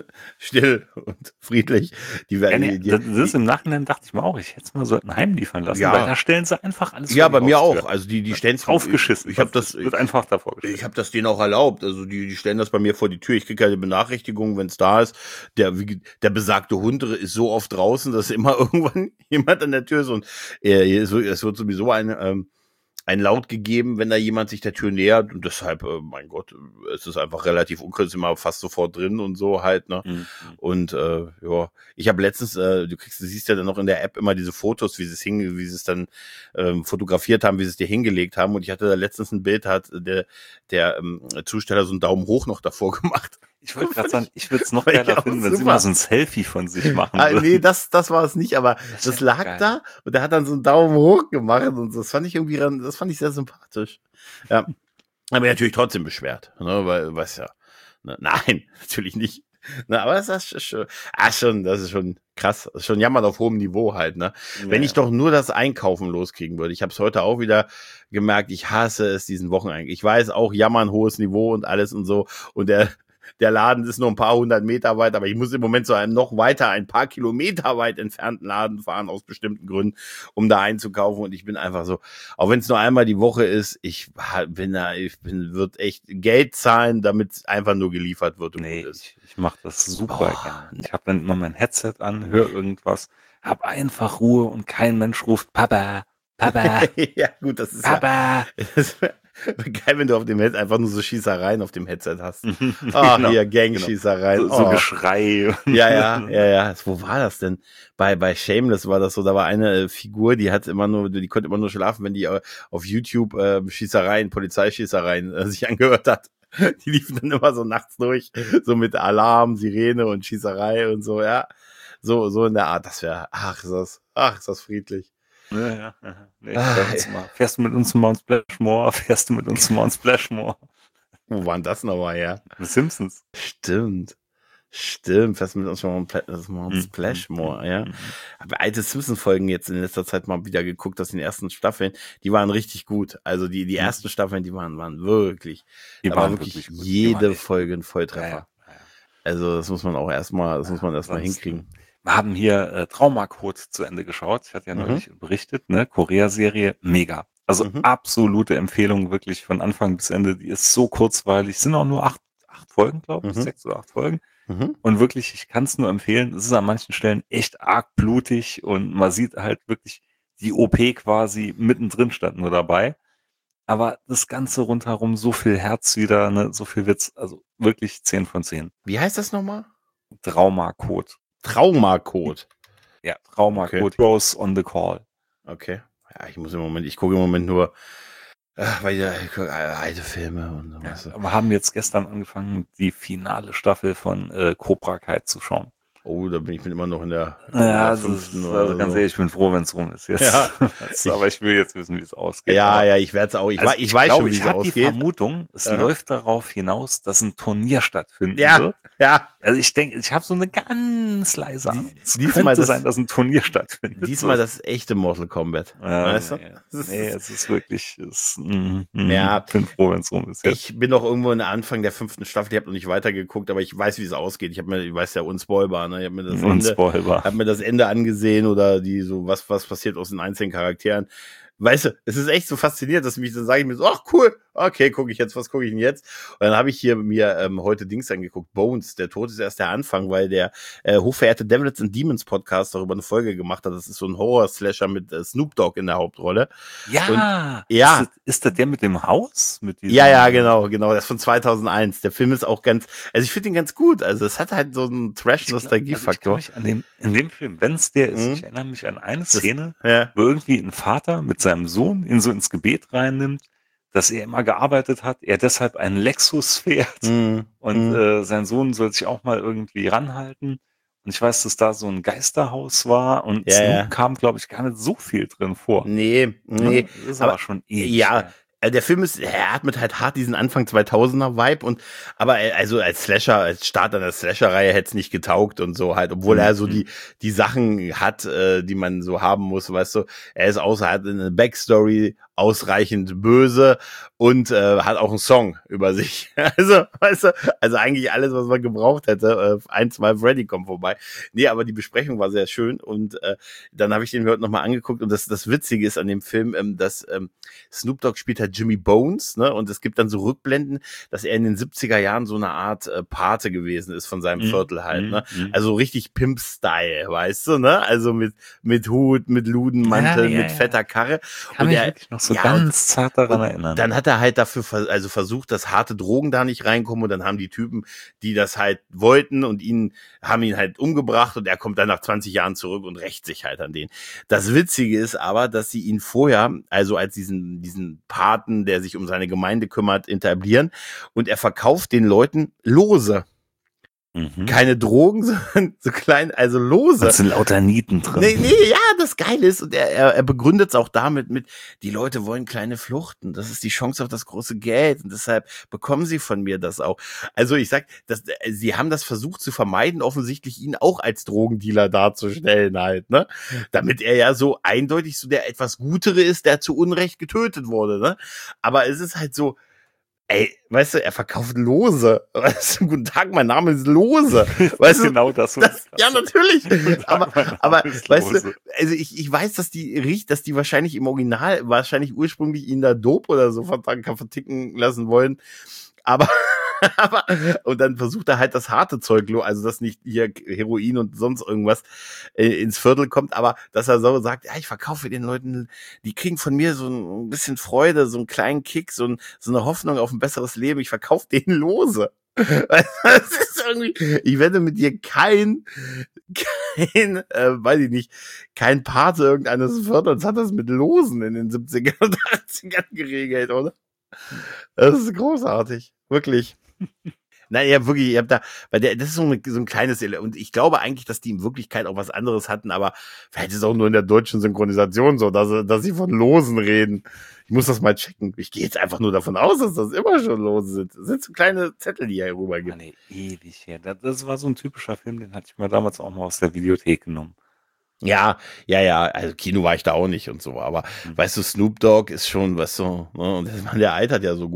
still und friedlich. Die Ja, werden, nee, die, das, die, das im Nachhinein dachte ich mir auch, ich hätte es mal so heimliefern lassen, Ja. weil da stellen sie einfach alles ja, vor die bei mir Haustür. auch. Also die, die stellen Draufgeschissen. Ich habe das, wird einfach davor gestellt. ich habe das denen auch erlaubt. Also die, die stellen das bei mir vor die Tür. Ich kriege halt eine Benachrichtigung, wenn es da ist. Der, wie- der besagte Hund ist so oft draußen, dass immer irgendwann jemand an der Tür ist und äh, so, es wird sowieso ein ähm, ein Laut gegeben, wenn da jemand sich der Tür nähert und deshalb, äh, mein Gott, es ist einfach relativ unkritisch, immer fast sofort drin und so halt, ne? Mhm. Und äh, ja, ich habe letztens, äh, du kriegst, du siehst ja dann noch in der App immer diese Fotos, wie sie es hing, wie sie es dann ähm, fotografiert haben, wie sie es dir hingelegt haben. Und ich hatte da letztens ein Bild, hat der der ähm, Zusteller so einen Daumen hoch noch davor gemacht. Ich wollte gerade sagen, ich würde es noch Fand ich geiler auch finden, wenn sie super. mal so ein Selfie von sich machen Ah, würden. nee, das das war es nicht, aber Das das, wär lag geil. da und der hat dann so einen Daumen hoch gemacht und so. Das fand ich irgendwie, ran- das fand ich sehr sympathisch. Ja, aber natürlich trotzdem beschwert, ne, weil, weiß ja, ne, nein, natürlich nicht. Ne, aber das ist schon, ah, schon, das ist schon krass, das ist schon jammern auf hohem Niveau halt, ne. Wenn Ja, ich doch nur das Einkaufen loskriegen würde. Ich habe es heute auch wieder gemerkt, ich hasse es, diesen Wocheneinkauf. Ich weiß auch, jammern, hohes Niveau und alles und so. Und der, der Laden ist nur ein paar hundert Meter weit, aber ich muss im Moment zu einem noch weiter, ein paar Kilometer weit entfernten Laden fahren, aus bestimmten Gründen, um da einzukaufen. Und ich bin einfach so, auch wenn es nur einmal die Woche ist, ich bin da, ich bin, wird echt Geld zahlen, damit es einfach nur geliefert wird. Und Nee, gut ist. ich, ich mache das super Boah, gerne. Ich habe dann immer mein Headset an, höre irgendwas, hab einfach Ruhe und kein Mensch ruft Papa, Papa, ja, gut, das ist ja, Papa. das wäre geil, wenn du auf dem Headset einfach nur so Schießereien auf dem Headset hast. Ah, Genau, hier, Gang-Schießereien. So, so Oh. Geschrei. Ja, ja, ja, ja. Wo war das denn? Bei, bei Shameless war das so, da war eine äh, Figur, die hat immer nur, die konnte immer nur schlafen, wenn die äh, auf YouTube äh, Schießereien, Polizeischießereien äh, sich angehört hat. Die liefen dann immer so nachts durch, so mit Alarm, Sirene und Schießerei und so, ja. So, so in der Art, das wäre, ach, ist das, ach, ist das friedlich. Ja, ja, ja. Nee, Ah, bei uns mal. Fährst du mit uns zum Mount Splashmore? Fährst du mit uns zum Mount Splashmore? Wo waren das nochmal her? The Simpsons. Stimmt. Stimmt, fast mit uns mal ein Pla- das mal ein Mhm. Splashmore, ja. Mhm. Habe alte Simpsons-Folgen jetzt in letzter Zeit mal wieder geguckt, aus den ersten Staffeln. Die waren richtig gut. Also die, die Mhm. ersten Staffeln, die waren, waren wirklich, Die da war waren wirklich, wirklich gut. Die jede waren echt Folge ein Ja, Volltreffer. ja, ja. Also das muss man auch erstmal, das muss man erstmal Ansonsten, hinkriegen. Wir haben hier äh, Traumacode zu Ende geschaut. Ich hatte ja Mhm. neulich berichtet, ne? Korea-Serie, mega. Also Mhm. absolute Empfehlung, wirklich von Anfang bis Ende. Die ist so kurzweilig. Sind auch nur acht, acht Folgen, glaube ich, Mhm. sechs oder acht Folgen. Mhm. Und wirklich, ich kann es nur empfehlen. Es ist an manchen Stellen echt arg blutig und man sieht halt wirklich die O P quasi mittendrin stand nur dabei. Aber das Ganze rundherum, so viel Herz wieder, ne? So viel Witz. Also wirklich zehn von zehn. Wie heißt das nochmal? Traumacode. Traumacode. Ja, Traumacode. Rose on the Call. Okay. Ja, ich muss im Moment, ich gucke im Moment nur äh, weil ja, ich gucke, äh, alte Filme und sowas. Ja, wir haben jetzt gestern angefangen, die finale Staffel von äh, Cobra Kai zu schauen. Oh, da bin ich bin immer noch in der, in Ja, der also, fünften ist, oder also ganz so. ehrlich, ich bin froh, wenn es rum ist jetzt. Ja. Das, aber ich will jetzt wissen, wie es ausgeht. Ja, aber, ja, ich werde es auch. Ich, also wei- ich, ich weiß glaube, schon, wie ich es habe die ausgeht. Vermutung, es Ja. läuft darauf hinaus, dass ein Turnier stattfinden Ja, wird. ja. Also ich denke, ich habe so eine ganz leise Ahnung. Es diesmal könnte das- sein, dass ein Turnier stattfindet. Diesmal So. das echte Mortal Kombat. Ja, weißt du? nee, Das nee, ist- es ist wirklich, es, mm, mm, Ja. ich bin froh, wenn es rum ist. Jetzt. Ich bin noch irgendwo in der Anfang der fünften Staffel. Ich habe noch nicht weitergeguckt, aber ich weiß, wie es ausgeht. Ich habe mir, ich weiß ja unspoilbar, ne? Ich habe mir das Ende, Unspoilbar. hab mir das Ende angesehen oder die so was was passiert aus den einzelnen Charakteren. Weißt du, es ist echt so faszinierend, dass mich dann sage ich mir so, ach cool, okay, gucke ich jetzt, was gucke ich denn jetzt? Und dann habe ich hier mir ähm, heute Dings angeguckt, Bones, der Tod ist erst der Anfang, weil der äh, hochverehrte Devils and Demons Podcast darüber eine Folge gemacht hat. Das ist so ein Horror-Slasher mit äh, Snoop Dogg in der Hauptrolle. Ja, ja. Ist, das, ist das der mit dem Haus? Mit diesem, Ja, ja, genau, genau. Das ist von zweitausendeins. Der Film ist auch ganz, also ich finde ihn ganz gut. Also es hat halt so einen Trash-Nostalgie-Faktor. Also ich kann mich an dem, in dem Film, wenn es der ist, Mhm. ich erinnere mich an eine Szene, Ja. wo irgendwie ein Vater mit seinem Sohn ihn so ins Gebet reinnimmt, dass er immer gearbeitet hat, er deshalb einen Lexus fährt Mhm. und Mhm. äh, sein Sohn soll sich auch mal irgendwie ranhalten. Und ich weiß, dass da so ein Geisterhaus war und Ja, Snoop ja. kam, glaube ich, gar nicht so viel drin vor. Nee, nee. Ne? Das ist aber- aber schon ewig. Ja, her. äh, der Film ist, er atmet halt hart diesen Anfang zweitausender Vibe und, aber äh, also als Slasher, als Start einer Slasher-Reihe hätte es nicht getaugt und so halt, obwohl er so Mhm. die, die Sachen hat, äh, die man so haben muss, weißt du. Er ist außer, hat eine Backstory, ausreichend böse und äh, hat auch einen Song über sich. Also, weißt du, also eigentlich alles, was man gebraucht hätte. Äh, ein, zwei Freddy kommt vorbei. Nee, aber die Besprechung war sehr schön und äh, dann habe ich den heute nochmal angeguckt und das, das Witzige ist an dem Film, ähm, dass ähm, Snoop Dogg spielt halt Jimmy Bones, ne? Und es gibt dann so Rückblenden, dass er in den siebziger Jahren so eine Art äh, Pate gewesen ist von seinem Mhm. Viertel halt, ne? Mhm. Also richtig Pimp-Style, weißt du, ne? Also mit, mit Hut, mit Ludenmantel, Ja, ja, mit ja. fetter Karre. Kann Und mich er- wirklich noch so ja, ganz zart daran und erinnern. Dann hat er halt dafür vers- also versucht, dass harte Drogen da nicht reinkommen und dann haben die Typen, die das halt wollten und ihn, haben ihn halt umgebracht und er kommt dann nach zwanzig Jahren zurück und rächt sich halt an denen. Das Witzige ist aber, dass sie ihn vorher, also als diesen, diesen Paten, der sich um seine Gemeinde kümmert, etablieren und er verkauft den Leuten Lose. Mhm. Keine Drogen, sondern so klein, also Lose. Da sind lauter Nieten drin. Nee, nee, ja, das Geile ist, und er, er, er begründet es auch damit mit, die Leute wollen kleine Fluchten. Das ist die Chance auf das große Geld. Und deshalb bekommen sie von mir das auch. Also ich sag, das, sie haben das versucht zu vermeiden, offensichtlich ihn auch als Drogendealer darzustellen halt, ne? Damit er ja so eindeutig so der etwas Gutere ist, der zu Unrecht getötet wurde, ne? Aber es ist halt so, ey, weißt du, er verkauft Lose. Weißt du, guten Tag, mein Name ist Lose. Weißt du, genau das. das, ja, natürlich. Guten Tag, Aber, mein Name aber ist weißt Lose. du, also ich, ich weiß, dass die riecht, dass die wahrscheinlich im Original, wahrscheinlich ursprünglich ihn da Dope oder so vertragen, verticken lassen wollen. Aber, aber, und dann versucht er halt das harte Zeug, also dass nicht hier Heroin und sonst irgendwas äh, ins Viertel kommt, aber dass er so sagt, ja, ich verkaufe den Leuten, die kriegen von mir so ein bisschen Freude, so einen kleinen Kick, so, ein, so eine Hoffnung auf ein besseres Leben, ich verkaufe denen Lose. Das ist irgendwie, ich wette mit dir kein, kein, äh, weiß ich nicht, kein Pate irgendeines Viertels hat das mit Losen in den siebzigern und achtzigern geregelt, oder? Das ist großartig. Wirklich. Nein, ja, wirklich, ich hab da, weil der, das ist so, eine, so ein kleines Ele- und ich glaube eigentlich, dass die in Wirklichkeit auch was anderes hatten, aber vielleicht ist es auch nur in der deutschen Synchronisation so, dass, sie- dass sie von Losen reden. Ich muss das mal checken. Ich gehe jetzt einfach nur davon aus, dass das immer schon Lose sind. Das sind so kleine Zettel, die hier rüber gibt. Mann, ey, ewig her. Das, das war so ein typischer Film, den hatte ich mir damals auch mal aus der Videothek genommen. Ja, ja, ja, also Kino war ich da auch nicht und so, aber Mhm. weißt du, Snoop Dogg ist schon, weißt du, ne, und der Mann, der altert ja so gut.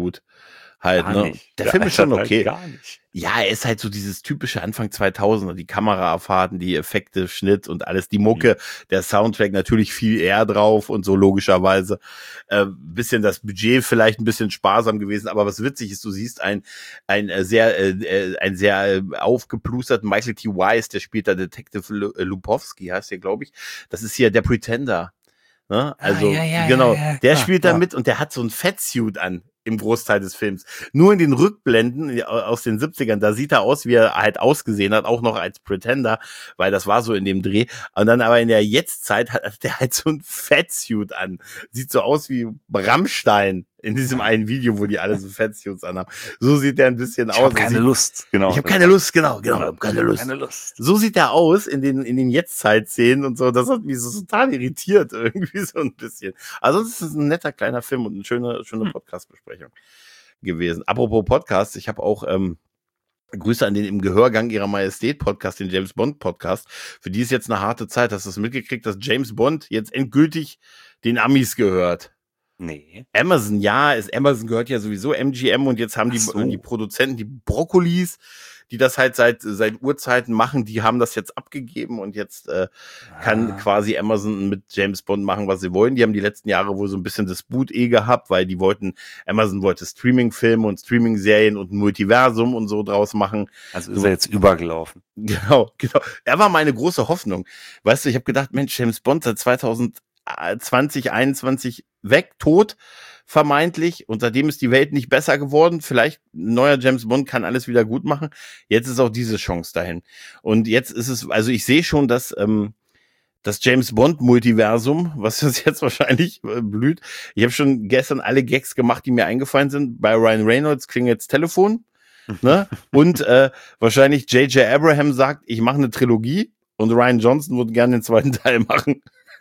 Halt, Gar ne? nicht. Der Der Film ist schon altert halt okay. gar nicht. Ja, er ist halt so dieses typische Anfang zweitausender, die Kamerafahrten, die Effekte, Schnitt und alles, die Mucke, der Soundtrack natürlich viel eher drauf und so logischerweise. Äh, bisschen das Budget vielleicht ein bisschen sparsam gewesen, aber was witzig ist, du siehst ein ein äh, sehr äh, ein sehr äh, aufgeplusterten Michael T. Wise, der spielt da Detective Lu- äh, Lupowski, heißt der, glaube ich. Das ist hier der Pretender. Ne? Also, Ah, ja, ja, genau, ja, ja, der klar, spielt da klar. mit und der hat so ein Fettsuit an im Großteil des Films. Nur in den Rückblenden aus den siebzigern, da sieht er aus, wie er halt ausgesehen hat, auch noch als Pretender, weil das war so in dem Dreh. Und dann aber in der Jetztzeit hat der halt so ein Fettsuit an. Sieht so aus wie Rammstein in diesem einen Video, wo die alle so Fettsuits anhaben. So sieht der ein bisschen Ich aus. habe keine sieht, Lust, genau. Ich habe keine Lust, genau, genau, ich hab keine Lust. Keine Lust. So sieht er aus in den, in den Jetztzeit-Szenen und so. Das hat mich so total irritiert irgendwie so ein bisschen. Also es ist ein netter kleiner Film und eine schöne, schöne Hm. Podcast-Besprechung gewesen. Apropos Podcast, ich habe auch ähm, Grüße an den im Gehörgang ihrer Majestät Podcast, den James Bond Podcast. Für die ist jetzt eine harte Zeit. Hast du es mitgekriegt, dass James Bond jetzt endgültig den Amis gehört? Nee. Amazon, ja, ist, Amazon gehört ja sowieso M G M und jetzt haben die, Ach so. die Produzenten, die Brokkolis, die das halt seit, seit Urzeiten machen, die haben das jetzt abgegeben und jetzt äh, kann Ah. quasi Amazon mit James Bond machen, was sie wollen. Die haben die letzten Jahre wohl so ein bisschen Disput eh gehabt, weil die wollten, Amazon wollte Streaming-Filme und Streaming-Serien und ein Multiversum und so draus machen. Also ist er jetzt übergelaufen. Genau, genau. Er war meine große Hoffnung. Weißt du, ich habe gedacht, Mensch, James Bond seit zweitausendzwanzig, einundzwanzig weg, tot, vermeintlich. Und seitdem ist die Welt nicht besser geworden. Vielleicht ein neuer James Bond kann alles wieder gut machen. Jetzt ist auch diese Chance dahin. Und jetzt ist es, also ich sehe schon, dass ähm, das James Bond Multiversum, was uns jetzt wahrscheinlich äh, blüht. Ich habe schon gestern alle Gags gemacht, die mir eingefallen sind. Bei Ryan Reynolds klingelt jetzt Telefon. Ne? Und äh, wahrscheinlich J J Abraham sagt, ich mache eine Trilogie und Ryan Johnson würde gerne den zweiten Teil machen.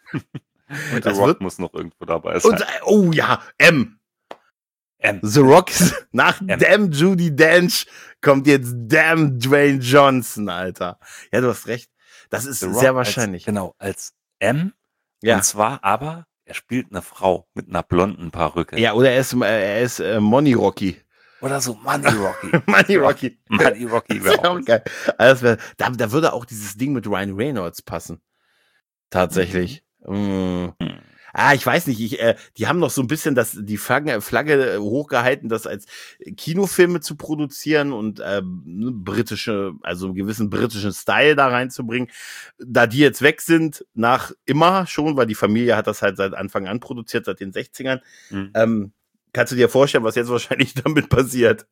Und Das The Rock wird- muss noch irgendwo dabei sein. Und äh, oh ja, M. M. The Rock ist, nach M. Damn Judi Dench kommt jetzt Damn Dwayne Johnson, Alter. Ja, du hast recht. Das ist The Rock sehr wahrscheinlich. Als, genau, als M. Ja. Und zwar aber, er spielt eine Frau mit einer blonden Perücke. Ja, oder er ist, äh, er ist äh, Money Rocky. Oder so Money Rocky. Money Rocky. Money Rocky Das wäre wär auch auch geil. Also das wär, da, da würde auch dieses Ding mit Ryan Reynolds passen. Tatsächlich. Mm. Hm. Ah, ich weiß nicht, ich, äh, die haben noch so ein bisschen das, die Flagge, Flagge hochgehalten, das als Kinofilme zu produzieren und äh, britische, also einen gewissen britischen Style da reinzubringen. Da die jetzt weg sind, nach immer schon, weil die Familie hat das halt seit Anfang an produziert, seit den sechzigern, Hm. ähm, kannst du dir vorstellen, was jetzt wahrscheinlich damit passiert?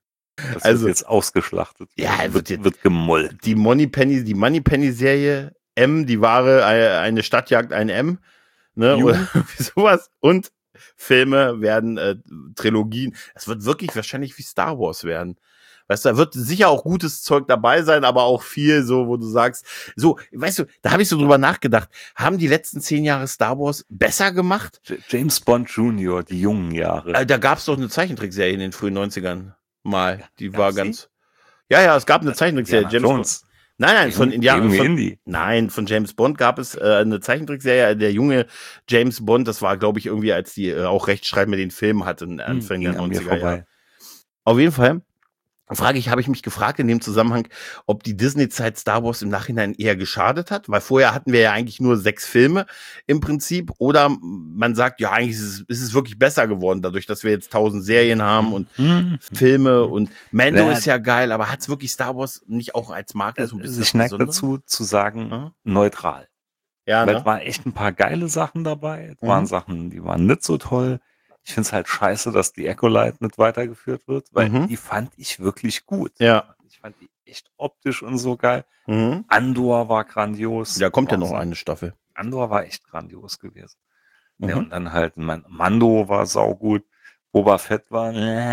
Das also- wird jetzt ausgeschlachtet. Ja, er wird wird, jetzt- wird gemollt. Die Moneypenny, die Moneypenny-Serie, M, die Ware, äh, eine Stadtjagd, ein M, ne, Ju. oder wie sowas. Und Filme werden äh, Trilogien. Es wird wirklich wahrscheinlich wie Star Wars werden. Weißt du, da wird sicher auch gutes Zeug dabei sein, aber auch viel so, wo du sagst, so, weißt du, da habe ich so drüber nachgedacht, haben die letzten zehn Jahre Star Wars besser gemacht? J- James Bond Junior, die jungen Jahre. Äh, da gab es doch eine Zeichentrickserie in den frühen neunzigern mal. Die gab's war die? ganz. Ja, ja, es gab eine Zeichentrickserie. Indiana James Bond. Jones. Nein, nein, von Indiana. Irgendwie Von, Indie. nein, von James Bond gab es äh, eine Zeichentrickserie. Der junge James Bond, das war, glaube ich, irgendwie, als die äh, auch Rechtstreit mit den Filmen hatten, Anfang Ging der an mir neunziger Jahre. vorbei. Auf jeden Fall. Frage ich, habe ich mich gefragt in dem Zusammenhang, ob die Disney-Zeit Star Wars im Nachhinein eher geschadet hat, weil vorher hatten wir ja eigentlich nur sechs Filme im Prinzip, oder man sagt, ja, eigentlich ist es, ist es wirklich besser geworden, dadurch, dass wir jetzt tausend Serien haben und Hm. Filme und Mando Ja. ist ja geil, aber hat's wirklich Star Wars nicht auch als Marke so ein bisschen Also ich neige Besonderes? dazu zu sagen, Ja. neutral. Ja, Weil ne? es waren echt ein paar geile Sachen dabei. Es Mhm. waren Sachen, die waren nicht so toll. Ich finde es halt scheiße, dass die Acolyte nicht weitergeführt wird, weil Mhm. die fand ich wirklich gut. Ja. Ich fand die echt optisch und so geil. Mhm. Andor war grandios. Da kommt ja War noch so- eine Staffel. Andor war echt grandios gewesen. Ja, Mhm. und dann halt Man- Mando war saugut. Boba Fett war.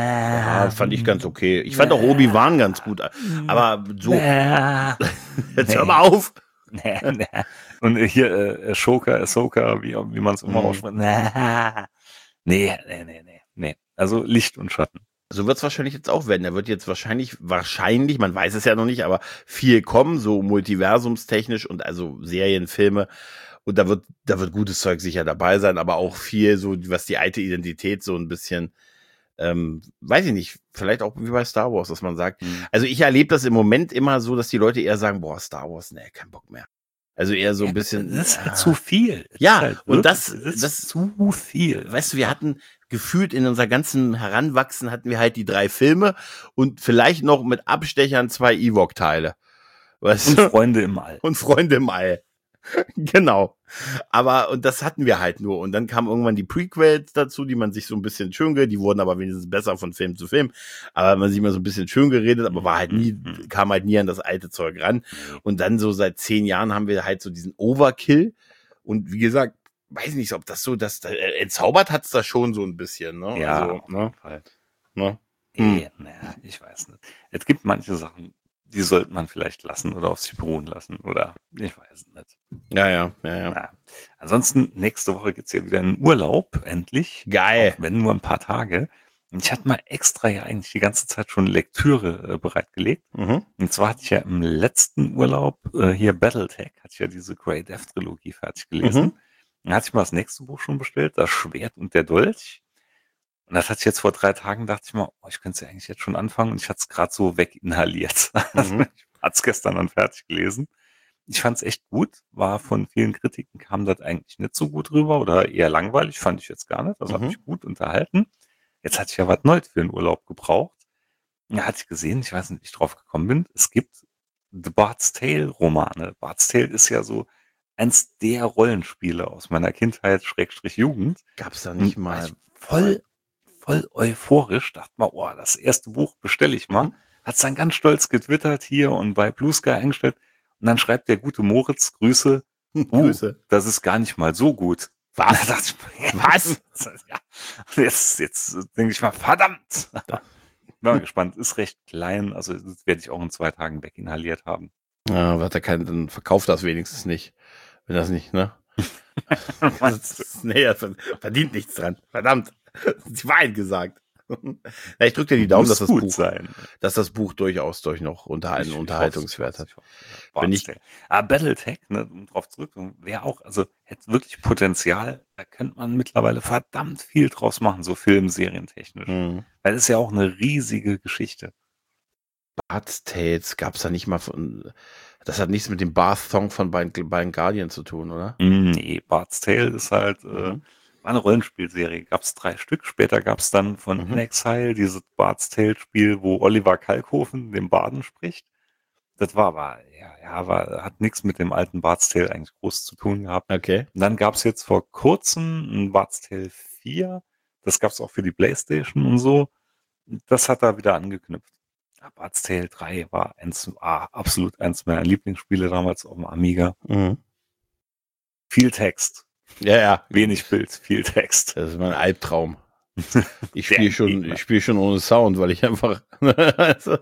Ja, fand ich ganz okay. Ich fand auch Obi-Wan ganz gut. Aber so, Ja. jetzt Nee. hör mal auf. Nee, nee. Und hier äh, Ashoka, Ahsoka, wie, wie man es immer Mhm. ausspricht. Nee, nee, nee, nee, nee. Also Licht und Schatten. So wird's wahrscheinlich jetzt auch werden. Da wird jetzt wahrscheinlich, wahrscheinlich, man weiß es ja noch nicht, aber viel kommen, so multiversumstechnisch und also Serien, Filme. Und da wird, da wird gutes Zeug sicher dabei sein, aber auch viel so, was die alte Identität so ein bisschen ähm, weiß ich nicht, vielleicht auch wie bei Star Wars, dass man sagt, Mhm. also ich erlebe das im Moment immer so, dass die Leute eher sagen, boah, Star Wars, nee, kein Bock mehr. Also eher so ein Ja, bisschen. das ist halt ah. zu viel. Das Ja, ist halt und wirklich- das- ist das- zu viel. Weißt du, wir hatten gefühlt in unser ganzen Heranwachsen hatten wir halt die drei Filme und vielleicht noch mit Abstechern zwei Ewok-Teile. Weißt Und du? Freunde im All. Und Freunde im All. Genau. Aber, und das hatten wir halt nur. Und dann kamen irgendwann die Prequels dazu, die man sich so ein bisschen schön geredet, die wurden aber wenigstens besser von Film zu Film. Aber man sich immer so ein bisschen schön geredet, aber war halt nie, Mhm. kam halt nie an das alte Zeug ran. Und dann so seit zehn Jahren haben wir halt so diesen Overkill. Und wie gesagt, weiß nicht, ob das so, das, äh, entzaubert hat's da schon so ein bisschen, ne? Ja, Also, auf ne? jeden Fall. ne? Hm. Eh, naja, ich weiß nicht. Es gibt manche Sachen, die sollte man vielleicht lassen oder auf sich beruhen lassen oder ich weiß nicht. Ja, ja, ja, ja. Na, ansonsten, nächste Woche geht's ja wieder in Urlaub, endlich. Geil. Auch wenn nur ein paar Tage. Und ich hatte mal extra ja eigentlich die ganze Zeit schon Lektüre äh, bereitgelegt. Mhm. Und zwar hatte ich ja im letzten Urlaub äh, hier Battletech, hatte ich ja diese Grey Death Trilogie fertig gelesen. Mhm. Dann hatte ich mal das nächste Buch schon bestellt, das Schwert und der Dolch. Und das hatte ich jetzt vor drei Tagen, dachte ich mal, oh, ich könnte es ja eigentlich jetzt schon anfangen. Und ich hatte es gerade so weginhaliert. Mhm. Ich hatte es gestern dann fertig gelesen. Ich fand es echt gut, war von vielen Kritiken, kam das eigentlich nicht so gut rüber oder eher langweilig, fand ich jetzt gar nicht. Also Mhm. habe ich gut unterhalten. Jetzt hatte ich ja was Neues für den Urlaub gebraucht. Und da hatte ich gesehen, ich weiß nicht, wie ich drauf gekommen bin, es gibt The Bard's Tale Romane. Bard's Tale ist ja so eins der Rollenspiele aus meiner Kindheit, Schrägstrich Jugend. Gab's da nicht Und war mal. ich voll, voll euphorisch, dachte mal, oh, das erste Buch bestelle ich mal. Mhm. Hat's dann ganz stolz getwittert hier und bei Blue Sky eingestellt. Und dann schreibt der gute Moritz, Grüße, uh, Grüße. das ist gar nicht mal so gut. Was? Da dachte ich mir, Was? Ja, jetzt, jetzt denke ich mal, verdammt. Bin mal gespannt, ist recht klein, also das werde ich auch in zwei Tagen weginhaliert haben. Ja, warte, kein, dann verkauft das wenigstens nicht. Wenn das nicht, ne? Meinst du? Das, nee, das verdient nichts dran. Verdammt. Das ist die Wahrheit gesagt. Ja, ich drücke dir die Daumen, Muss dass das gut Buch, sein. dass das Buch durchaus durch noch unter einen Ich- ich Unterhaltungswert hoff's, ich hat. hoff's, ich hoff's. Wenn ich- Bard's Tale. Aber Battletech, ne, um drauf zurückzukommen, wäre auch, also hätte wirklich Potenzial, da könnte man mittlerweile verdammt viel draus machen, so Film, serientechnisch. Hm. Weil es ist ja auch eine riesige Geschichte. Bard's Tales gab's da nicht mal von. Das hat nichts mit dem Bath-Song von Blind Guardian zu tun, oder? Nee, Bard's Tale ist halt, äh, Mhm. war eine Rollenspielserie. Gab es drei Stück. Später gab es dann von Mhm. In Exile dieses Bard's Tale-Spiel, wo Oliver Kalkofen den Barden spricht. Das war aber, ja, ja, war, hat nichts mit dem alten Bard's Tale eigentlich groß zu tun gehabt. Okay. Und dann gab es jetzt vor kurzem ein Bard's Tale vier. Das gab es auch für die PlayStation und so. Das hat da wieder angeknüpft. Ja, Bard's Tale drei war eins, ah, absolut eins meiner Lieblingsspiele damals auf dem Amiga. Mhm. Viel Text, Ja, ja. wenig Bild, viel Text. Das ist mein Albtraum. Ich Der spiele schon, Gegner. ich spiele schon ohne Sound, weil ich einfach, also,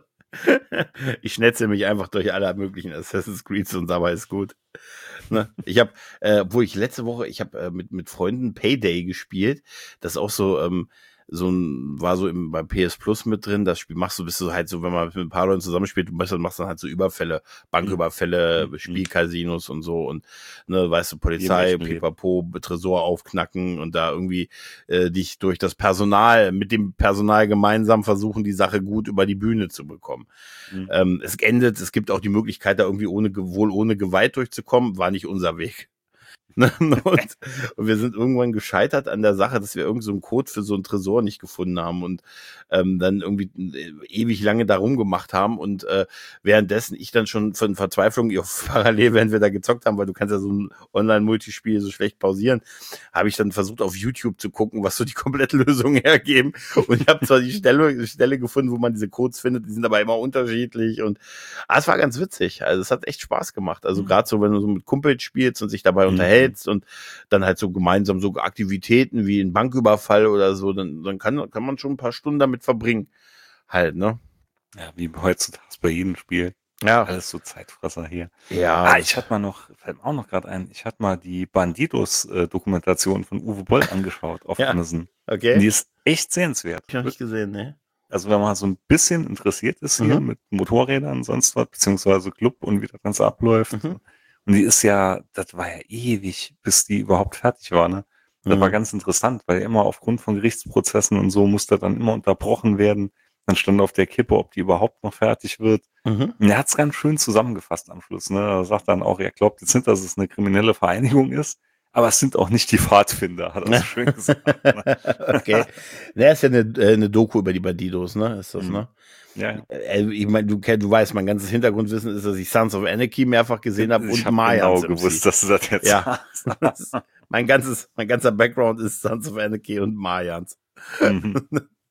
ich schnetze mich einfach durch alle möglichen Assassin's Creeds und dabei ist gut. Ne? Ich habe, äh, wo ich letzte Woche, ich habe äh, mit mit Freunden Payday gespielt. Das ist auch so, ähm, so ein, war so im, bei P S Plus mit drin. Das Spiel machst du, bist du halt so, wenn man mit ein paar Leuten zusammenspielt, du machst, machst dann halt so Überfälle, Banküberfälle, Mhm. Spielcasinos und so und ne, weißt du, Polizei, Im echten Leben. Pipapo, Tresor aufknacken und da irgendwie äh, dich durch das Personal, mit dem Personal gemeinsam versuchen, die Sache gut über die Bühne zu bekommen. Mhm. Ähm, es endet, es gibt auch die Möglichkeit, da irgendwie ohne, Ge- wohl ohne Gewalt durchzukommen, war nicht unser Weg. und, und wir sind irgendwann gescheitert an der Sache, dass wir irgend so einen Code für so einen Tresor nicht gefunden haben und ähm, dann irgendwie äh, ewig lange darum gemacht haben und äh, währenddessen ich dann schon von Verzweiflung ja, parallel, während wir da gezockt haben, weil du kannst ja so ein Online-Multispiel so schlecht pausieren, habe ich dann versucht auf YouTube zu gucken, was so die komplette Lösung hergeben und ich habe zwar die Stelle, Stelle gefunden, wo man diese Codes findet, die sind aber immer unterschiedlich und ah, es war ganz witzig, also es hat echt Spaß gemacht, also Mhm. gerade so, wenn du so mit Kumpels spielst und sich dabei Mhm. unterhältst und dann halt so gemeinsam so Aktivitäten wie ein Banküberfall oder so, dann, dann kann, kann man schon ein paar Stunden damit verbringen. Halt, ne? Ja, wie heutzutage bei jedem Spiel. Ja. Alles so Zeitfresser hier. Ja. Ah, ich hatte mal noch, fällt mir auch noch gerade ein, ich hatte mal die Bandidos-Dokumentation von Uwe Boll angeschaut auf Ja. Amazon. Okay. Die ist echt sehenswert. Hab ich noch nicht gesehen, ne? Also wenn man so ein bisschen interessiert ist hier Mhm. mit Motorrädern und sonst was, beziehungsweise Club und wie das Ganze abläuft. Mhm. Und die ist ja, das war ja ewig, bis die überhaupt fertig war, ne? Das Mhm. war ganz interessant, weil immer aufgrund von Gerichtsprozessen und so musste dann immer unterbrochen werden. Dann stand auf der Kippe, ob die überhaupt noch fertig wird. Mhm. Und er hat es ganz schön zusammengefasst am Schluss. Ne? Er sagt dann auch, er glaubt jetzt nicht, dass es eine kriminelle Vereinigung ist, aber es sind auch nicht die Pfadfinder, hat er so schön gesagt. Ne? Okay. Der ist ja eine, äh, eine Doku über die Bandidos, ne? Ist das, Mhm. ne? Ja, ja. Äh, Ich meine, du, kenn- du weißt, mein ganzes Hintergrundwissen ist, dass ich Sons of Anarchy mehrfach gesehen habe Ich und habe Mayans genau M C. gewusst, dass du das jetzt Ja. sagst. mein ganzes, mein ganzer Background ist Sons of Anarchy und Mayans. Mhm.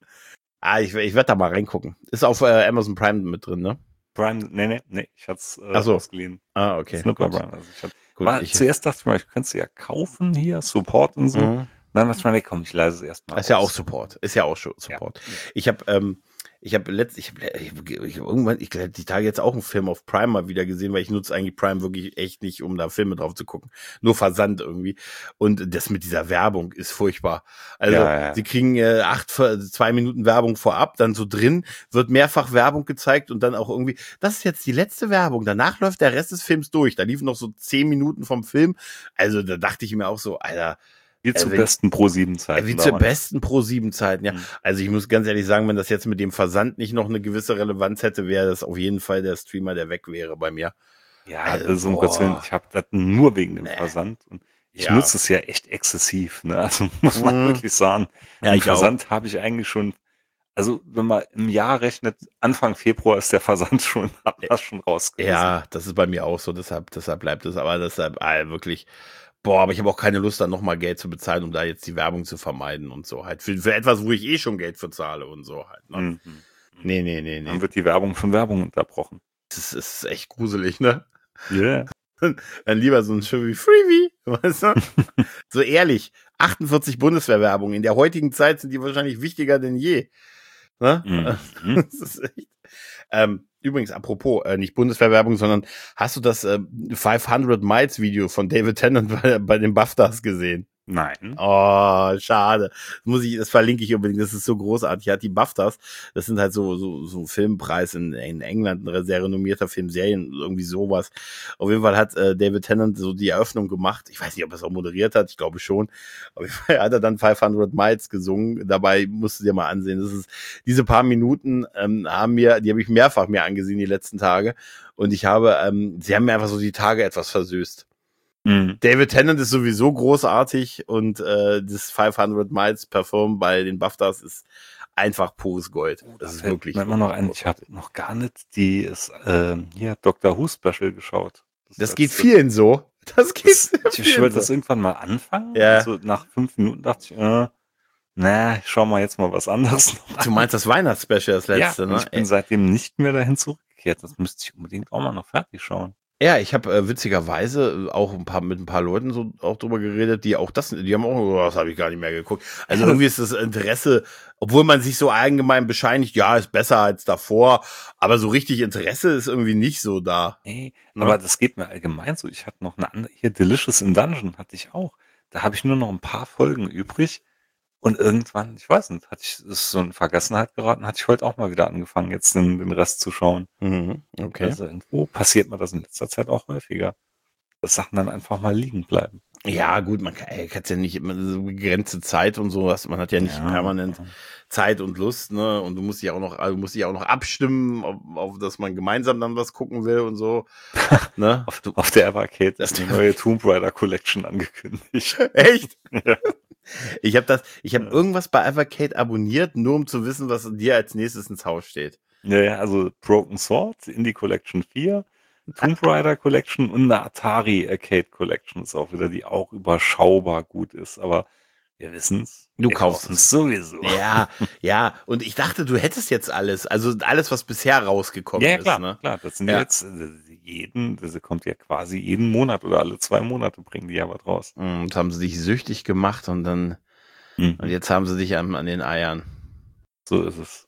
Ah, ich, ich werde da mal reingucken. Ist auf äh, Amazon Prime mit drin, ne? Prime, nee, nee, nee, ich hatte es äh, Ach so. ausgeliehen. Ah, okay. Ist nur bei Gut. Prime. Also ich hab, Gut, war, ich- zuerst dachte ich mir, ich könnte es ja kaufen hier, Support und so. Mhm. Dann dachte ich mir, nee, komm, ich leise es erstmal. Ist ja auch Support. Ist ja auch schon Support. Ich habe ähm, ich habe letzt ich habe ich, hab- ich hab irgendwann ich glaube die Tage jetzt auch einen Film auf Prime mal wieder gesehen, weil ich nutze eigentlich Prime wirklich echt nicht, um da Filme drauf zu gucken. Nur Versand irgendwie. Und das mit dieser Werbung ist furchtbar. Also Ja, ja. sie kriegen äh, acht zwei Minuten Werbung vorab, dann so drin wird mehrfach Werbung gezeigt und dann auch irgendwie, das ist jetzt die letzte Werbung. Danach läuft der Rest des Films durch. Da liefen noch so zehn Minuten vom Film. Also da dachte ich mir auch so, Alter, Wie zu wenn- besten Pro sieben Zeiten. wie zur damals. besten Pro sieben Zeiten, ja. Mhm. Also ich muss ganz ehrlich sagen, wenn das jetzt mit dem Versand nicht noch eine gewisse Relevanz hätte, wäre das auf jeden Fall der Streamer, der weg wäre bei mir. Ja, Also, das ist um boah. Gottes Willen, ich habe das nur wegen dem Nee. Versand. Und ich Ja. nutze es ja echt exzessiv, ne? Also muss man Mhm. wirklich sagen. Ja, Im ich auch. Versand habe ich eigentlich schon, also wenn man im Jahr rechnet, Anfang Februar ist der Versand schon, hat das schon rausgerissen. Ja, das ist bei mir auch so, deshalb, deshalb bleibt es, aber deshalb, ah, wirklich, boah, aber ich habe auch keine Lust, dann nochmal Geld zu bezahlen, um da jetzt die Werbung zu vermeiden und so halt. Für, für etwas, wo ich eh schon Geld für zahle und so halt. Ne? Mhm. Nee, nee, nee, nee. Dann wird die Werbung von Werbung unterbrochen. Das ist, das ist echt gruselig, ne? Yeah. Dann lieber so ein Schiff wie Freebie, weißt du? So ehrlich, achtundvierzig Bundeswehrwerbungen. In der heutigen Zeit sind die wahrscheinlich wichtiger denn je. Ne? Mhm. Das ist echt. Ähm, übrigens, apropos, äh, nicht Bundeswehrwerbung, sondern hast du das äh, fünfhundert Miles Video von David Tennant bei, bei den BAFTAs gesehen? Nein. Oh, schade. Das muss ich, das verlinke ich unbedingt. Das ist so großartig. Ja, die BAFTAs, das sind halt so, so, so Filmpreis in, in England, ein sehr renommierter Filmserien, irgendwie sowas. Auf jeden Fall hat äh, David Tennant so die Eröffnung gemacht. Ich weiß nicht, ob er es auch moderiert hat. Ich glaube schon. Auf jeden Fall hat er dann fünfhundert Miles gesungen. Dabei musst du dir mal ansehen. Das ist, diese paar Minuten, ähm, haben mir, die habe ich mehrfach mir angesehen die letzten Tage. Und ich habe, ähm, sie haben mir einfach so die Tage etwas versüßt. Mhm. David Tennant ist sowieso großartig und äh, das fünfhundert Miles Perform bei den BAFTAs ist einfach pures Gold. Das ist fällt wirklich. mir immer noch ein, ich habe noch gar nicht die ist, ähm, hier Doctor Who Special geschaut. Das geht letzte. vielen so. Das geht Das, sehr ich ich vielen wollte das so. irgendwann mal anfangen. Ja. Also nach fünf Minuten dachte ich, äh, na, ich schau mal jetzt mal was anderes noch Du an. meinst das Weihnachtsspecial, das letzte, ja, und ne? ich bin seitdem nicht mehr dahin zurückgekehrt. Das müsste ich unbedingt auch mal noch fertig schauen. Ja, ich habe äh, witzigerweise auch ein paar mit ein paar Leuten so auch drüber geredet, die auch das, die haben auch, oh, das habe ich gar nicht mehr geguckt. Also irgendwie ist das Interesse, obwohl man sich so allgemein bescheinigt, ja, ist besser als davor, aber so richtig Interesse ist irgendwie nicht so da. Nee, Ne? aber das geht mir allgemein so. Ich hatte noch eine andere, hier Delicious in Dungeon hatte ich auch. Da habe ich nur noch ein paar Folgen übrig. Und irgendwann, ich weiß nicht, hatte ich, das ist so in Vergessenheit geraten, hatte ich heute auch mal wieder angefangen, jetzt den, den Rest zu schauen. Mhm, okay. Also irgendwo passiert mir das in letzter Zeit auch häufiger, dass Sachen dann einfach mal liegen bleiben. Ja, gut, man kann es ja nicht immer so begrenzte Zeit und sowas. Man hat ja nicht Ja. permanent Zeit und Lust, ne? Und du musst dich auch noch, also du musst dich auch noch abstimmen, auf, auf dass man gemeinsam dann was gucken will und so. Ne? Auf, auf der Evercade Das- ist eine neue Tomb Raider Collection angekündigt. Echt? Ja. Ich habe das, ich habe Ja. irgendwas bei Evercade abonniert, nur um zu wissen, was dir als nächstes ins Haus steht. Ja, ja, also Broken Sword, Indie Collection vier, Tomb Raider Collection und eine Atari Arcade Collection ist auch wieder, die auch überschaubar gut ist, aber wir wissen's. Du wir kaufst kaufen's sowieso. Ja, ja. Und ich dachte, du hättest jetzt alles, also alles, was bisher rausgekommen Ja, ja, ist. klar, Ne? klar. Das sind Ja. ja jetzt äh, jeden, das kommt ja quasi jeden Monat oder alle zwei Monate bringen die ja was raus. Und haben sie dich süchtig gemacht und dann, Mhm. und jetzt haben sie dich an, an den Eiern. So ist es.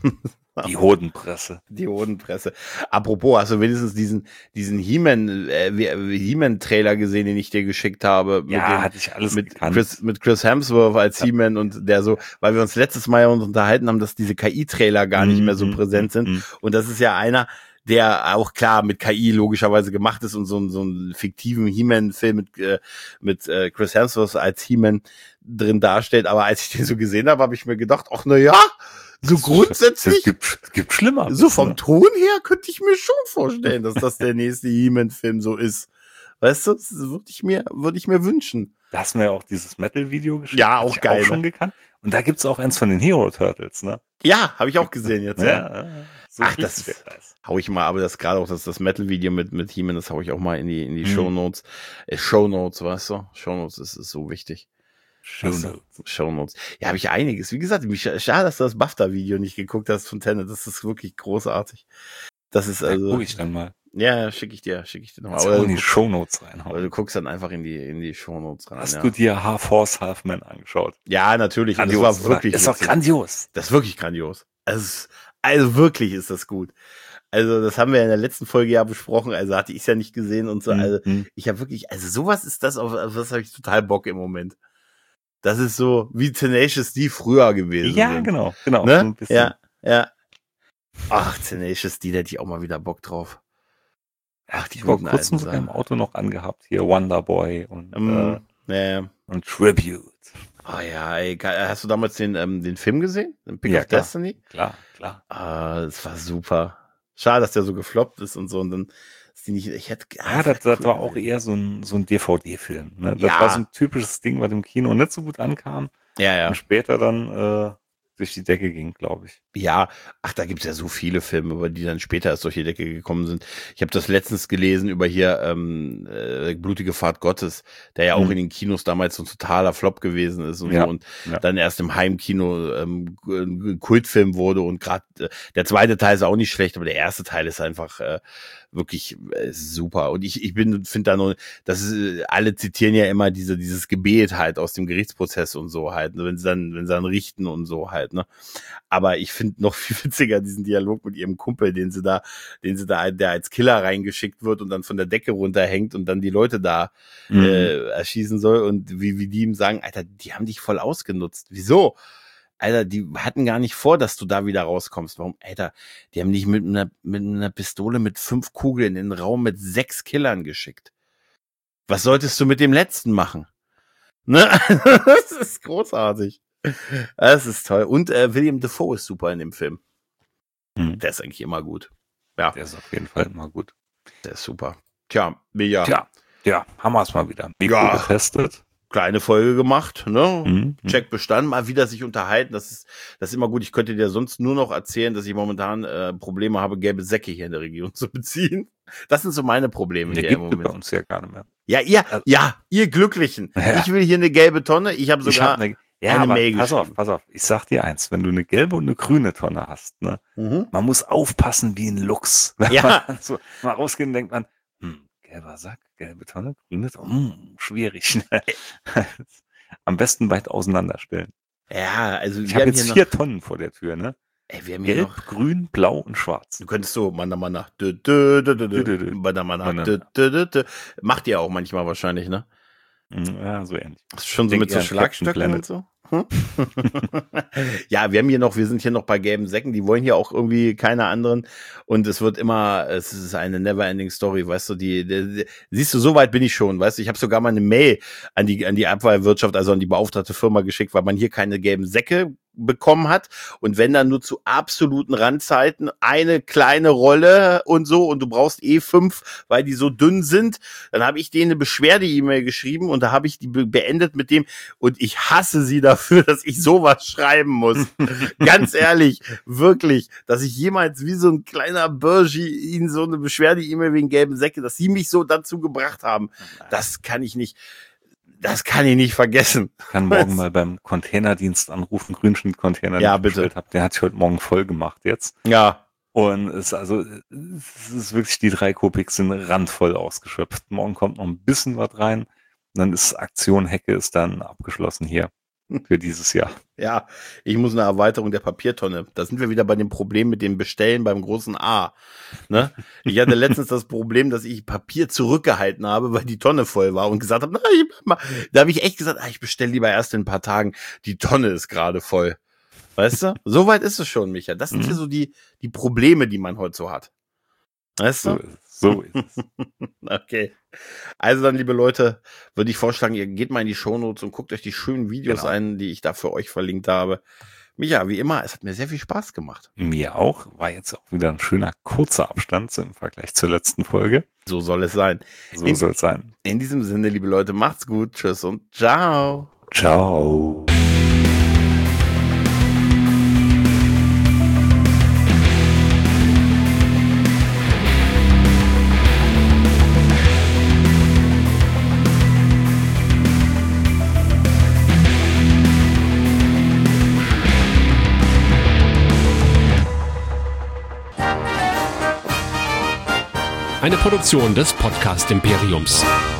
Die Hodenpresse. Die Hodenpresse. Apropos, hast du wenigstens diesen, diesen He-Man, äh, He-Man-Trailer gesehen, den ich dir geschickt habe? Mit, Ja, dem, hatte ich alles mit, gekannt. Chris, mit Chris Hemsworth als Ja. He-Man und der so, weil wir uns letztes Mal ja uns unterhalten haben, dass diese K I-Trailer gar nicht mehr so Mhm, präsent sind. mhm. Und das ist ja einer, der auch klar mit K I logischerweise gemacht ist und so, so einen fiktiven He-Man-Film mit, äh, mit äh, Chris Hemsworth als He-Man drin darstellt. Aber als ich den so gesehen habe, habe ich mir gedacht, ach na ja, so grundsätzlich, es gibt, es gibt schlimmer. so vom Ton her könnte ich mir schon vorstellen, dass das der nächste He-Man-Film so ist. Weißt du, das würde ich mir, würde ich mir wünschen. Da hast du mir ja auch dieses Metal-Video geschickt. Ja, auch ich geil, auch schon ne? gekannt. Und da gibt's auch eins von den Hero Turtles, ne? Ja, habe ich auch gesehen jetzt. Ja. Ja, so Ach, das richtig nice. hau ich mal, aber das gerade auch das, das Metal-Video mit, mit He-Man, das hau ich auch mal in die, in die Mhm. Shownotes. Äh, Shownotes, weißt du? Shownotes ist, ist so wichtig. Shownotes. Shownotes. Ja, habe ich einiges. Wie gesagt, mich, schade, dass du das BAFTA-Video nicht geguckt hast von Tenet. Das ist wirklich großartig. Das ist Da also. guck ich dann mal. Ja, schicke ich dir, schicke ich dir nochmal. Kannst Aber, auch in die du- Shownotes aber reinhauen. du guckst dann einfach in die, in die Shownotes rein. Hast ja. du dir Half Horse, Half Man angeschaut? Ja, natürlich. Und das Grandios, war wirklich. oder? Ist doch witzig. grandios. Das ist wirklich grandios. Also, also wirklich ist das gut. Also das haben wir in der letzten Folge ja besprochen. Also hatte ich es ja nicht gesehen und so. Also Mhm. ich habe wirklich, also sowas ist das, auf auf was habe ich total Bock im Moment. Das ist so wie Tenacious D früher gewesen. Ja, sind. genau, genau. So Ne? ein bisschen. Ja, ja. Ach, Tenacious D, da hätte ich auch mal wieder Bock drauf. Ach, die die vor guten kurzem alten sogar im Sachen. Auto noch angehabt. Hier Wonder Boy und, Ähm, ja. äh, und Tribute. Oh ja, ey, geil. Hast du damals den, ähm, den Film gesehen? Den Pick Ja, of klar. Destiny? Klar, klar. Ah, das war super. Schade, dass der so gefloppt ist und so. Und dann ist die nicht, ich hätte, ah, Ja, das, wär das cool war auch gewesen. eher so ein, so ein D V D-Film. Ne? Das Ja. war so ein typisches Ding, was im Kino nicht so gut ankam Ja, ja. und später dann äh, durch die Decke ging, glaube ich. Ja, ach, da gibt's ja so viele Filme, über die dann später erst durch die Decke gekommen sind. Ich habe das letztens gelesen über hier ähm, äh, Blutige Fahrt Gottes, der ja auch Mhm. in den Kinos damals so ein totaler Flop gewesen ist und Ja, so und ja. dann erst im Heimkino ähm, ein Kultfilm wurde und gerade äh, der zweite Teil ist auch nicht schlecht, aber der erste Teil ist einfach äh, wirklich äh, super. Und ich ich bin finde da nur, das ist, äh, alle zitieren ja immer diese dieses Gebet halt aus dem Gerichtsprozess und so halt, ne, wenn sie dann wenn sie dann richten und so halt, ne. Aber ich finde noch viel witziger diesen Dialog mit ihrem Kumpel, den sie da, den sie da, der als Killer reingeschickt wird und dann von der Decke runterhängt und dann die Leute da Mhm. äh, erschießen soll und wie wie die ihm sagen, Alter, die haben dich voll ausgenutzt. Wieso? Alter, die hatten gar nicht vor, dass du da wieder rauskommst. Warum? Alter, die haben dich mit einer mit einer Pistole mit fünf Kugeln in den Raum mit sechs Killern geschickt. Was solltest du mit dem letzten machen? Ne? Das ist großartig. Das ist toll. Und äh, William Dafoe ist super in dem Film. Mhm. Der ist eigentlich immer gut. Ja, Der ist auf jeden Fall immer gut. der ist super. Tja, mega. Tja, ja, haben wir es mal wieder. Mikro Ja. getestet. Kleine Folge gemacht, ne? Mhm. Check bestanden, mal wieder sich unterhalten. Das ist, das ist immer gut. Ich könnte dir sonst nur noch erzählen, dass ich momentan äh, Probleme habe, gelbe Säcke hier in der Region zu beziehen. Das sind so meine Probleme Der hier im gibt es bei Moment. uns ja gar nicht mehr. Ja, ihr, Also- ja, ihr Glücklichen. Ja. Ich will hier eine gelbe Tonne. Ich habe Ich sogar. hab ne, ja, eine aber Mail pass auf, geschrieben. pass auf. Ich sag dir eins, wenn du eine gelbe und eine grüne Tonne hast, ne, Mhm. man muss aufpassen wie ein Luchs. Wenn Ja. man so mal rausgeht und denkt man, hm, gelber Sack, gelbe Tonne, grüne Tonne, hm, schwierig. Am besten weit auseinanderstellen. Ja, also Ich wir habe haben jetzt hier vier noch. Tonnen vor der Tür, ne? Ey, wir haben hier Gelb, noch. grün, blau und schwarz. Du könntest so, Manna Manna, dü, dü, dü, dü, Dü, dü, dü, dü. Manna Manna, Manna. dü, dü, dü, dü. Macht ihr auch manchmal wahrscheinlich, ne? Hm, Ja, so ähnlich. Das ist schon so Denk mit so eher an Captain Schlagstöcken Planet. und so. Hm? Ja, wir haben hier noch, wir sind hier noch bei gelben Säcken, die wollen hier auch irgendwie keine anderen und es wird immer, es ist eine never-ending Story, weißt du, die, die, die siehst du, so weit bin ich schon, weißt du, ich habe sogar mal eine Mail an die an die Abfallwirtschaft, also an die beauftragte Firma geschickt, weil man hier keine gelben Säcke bekommen hat und wenn dann nur zu absoluten Randzeiten eine kleine Rolle und so und du brauchst eh fünf, weil die so dünn sind, dann habe ich denen eine Beschwerde-E-Mail geschrieben und da habe ich die be- beendet mit dem und ich hasse sie dafür, dass ich sowas schreiben muss. Ganz ehrlich, wirklich, dass ich jemals wie so ein kleiner Burschi ihnen so eine Beschwerde-E-Mail wegen gelben Säcke, dass sie mich so dazu gebracht haben, das kann ich nicht, das kann ich nicht vergessen. Ich kann morgen mal beim Containerdienst anrufen, Grünschnitt-Container, den Ja, ich bitte. bestellt habe. Der hat sich heute Morgen voll gemacht jetzt. Ja, Und es ist also, es ist wirklich, die drei Kopix sind randvoll ausgeschöpft. Morgen kommt noch ein bisschen was rein. Und dann ist Aktion Hecke ist dann abgeschlossen hier für dieses Jahr. ja, ich muss eine Erweiterung der Papiertonne. Da sind wir wieder bei dem Problem mit dem Bestellen beim großen A. Ne? Ich hatte letztens das Problem, dass ich Papier zurückgehalten habe, weil die Tonne voll war und gesagt habe, nein, mal. Da habe ich echt gesagt, ah, ich bestelle lieber erst in ein paar Tagen. Die Tonne ist gerade voll. Weißt du? So weit ist es schon, Micha. Das sind Mhm. hier so die, die Probleme, die man heute so hat. Weißt du? So ist es. Okay. Also dann, liebe Leute, würde ich vorschlagen, ihr geht mal in die Shownotes und guckt euch die schönen Videos Genau. ein, die ich da für euch verlinkt habe. Micha, wie immer, es hat mir sehr viel Spaß gemacht. Mir auch. War jetzt auch wieder ein schöner kurzer Abstand im Vergleich zur letzten Folge. So soll es sein. So In- soll es sein. In diesem Sinne, liebe Leute, macht's gut. Tschüss und ciao. Ciao. Eine Produktion des Podcast Imperiums.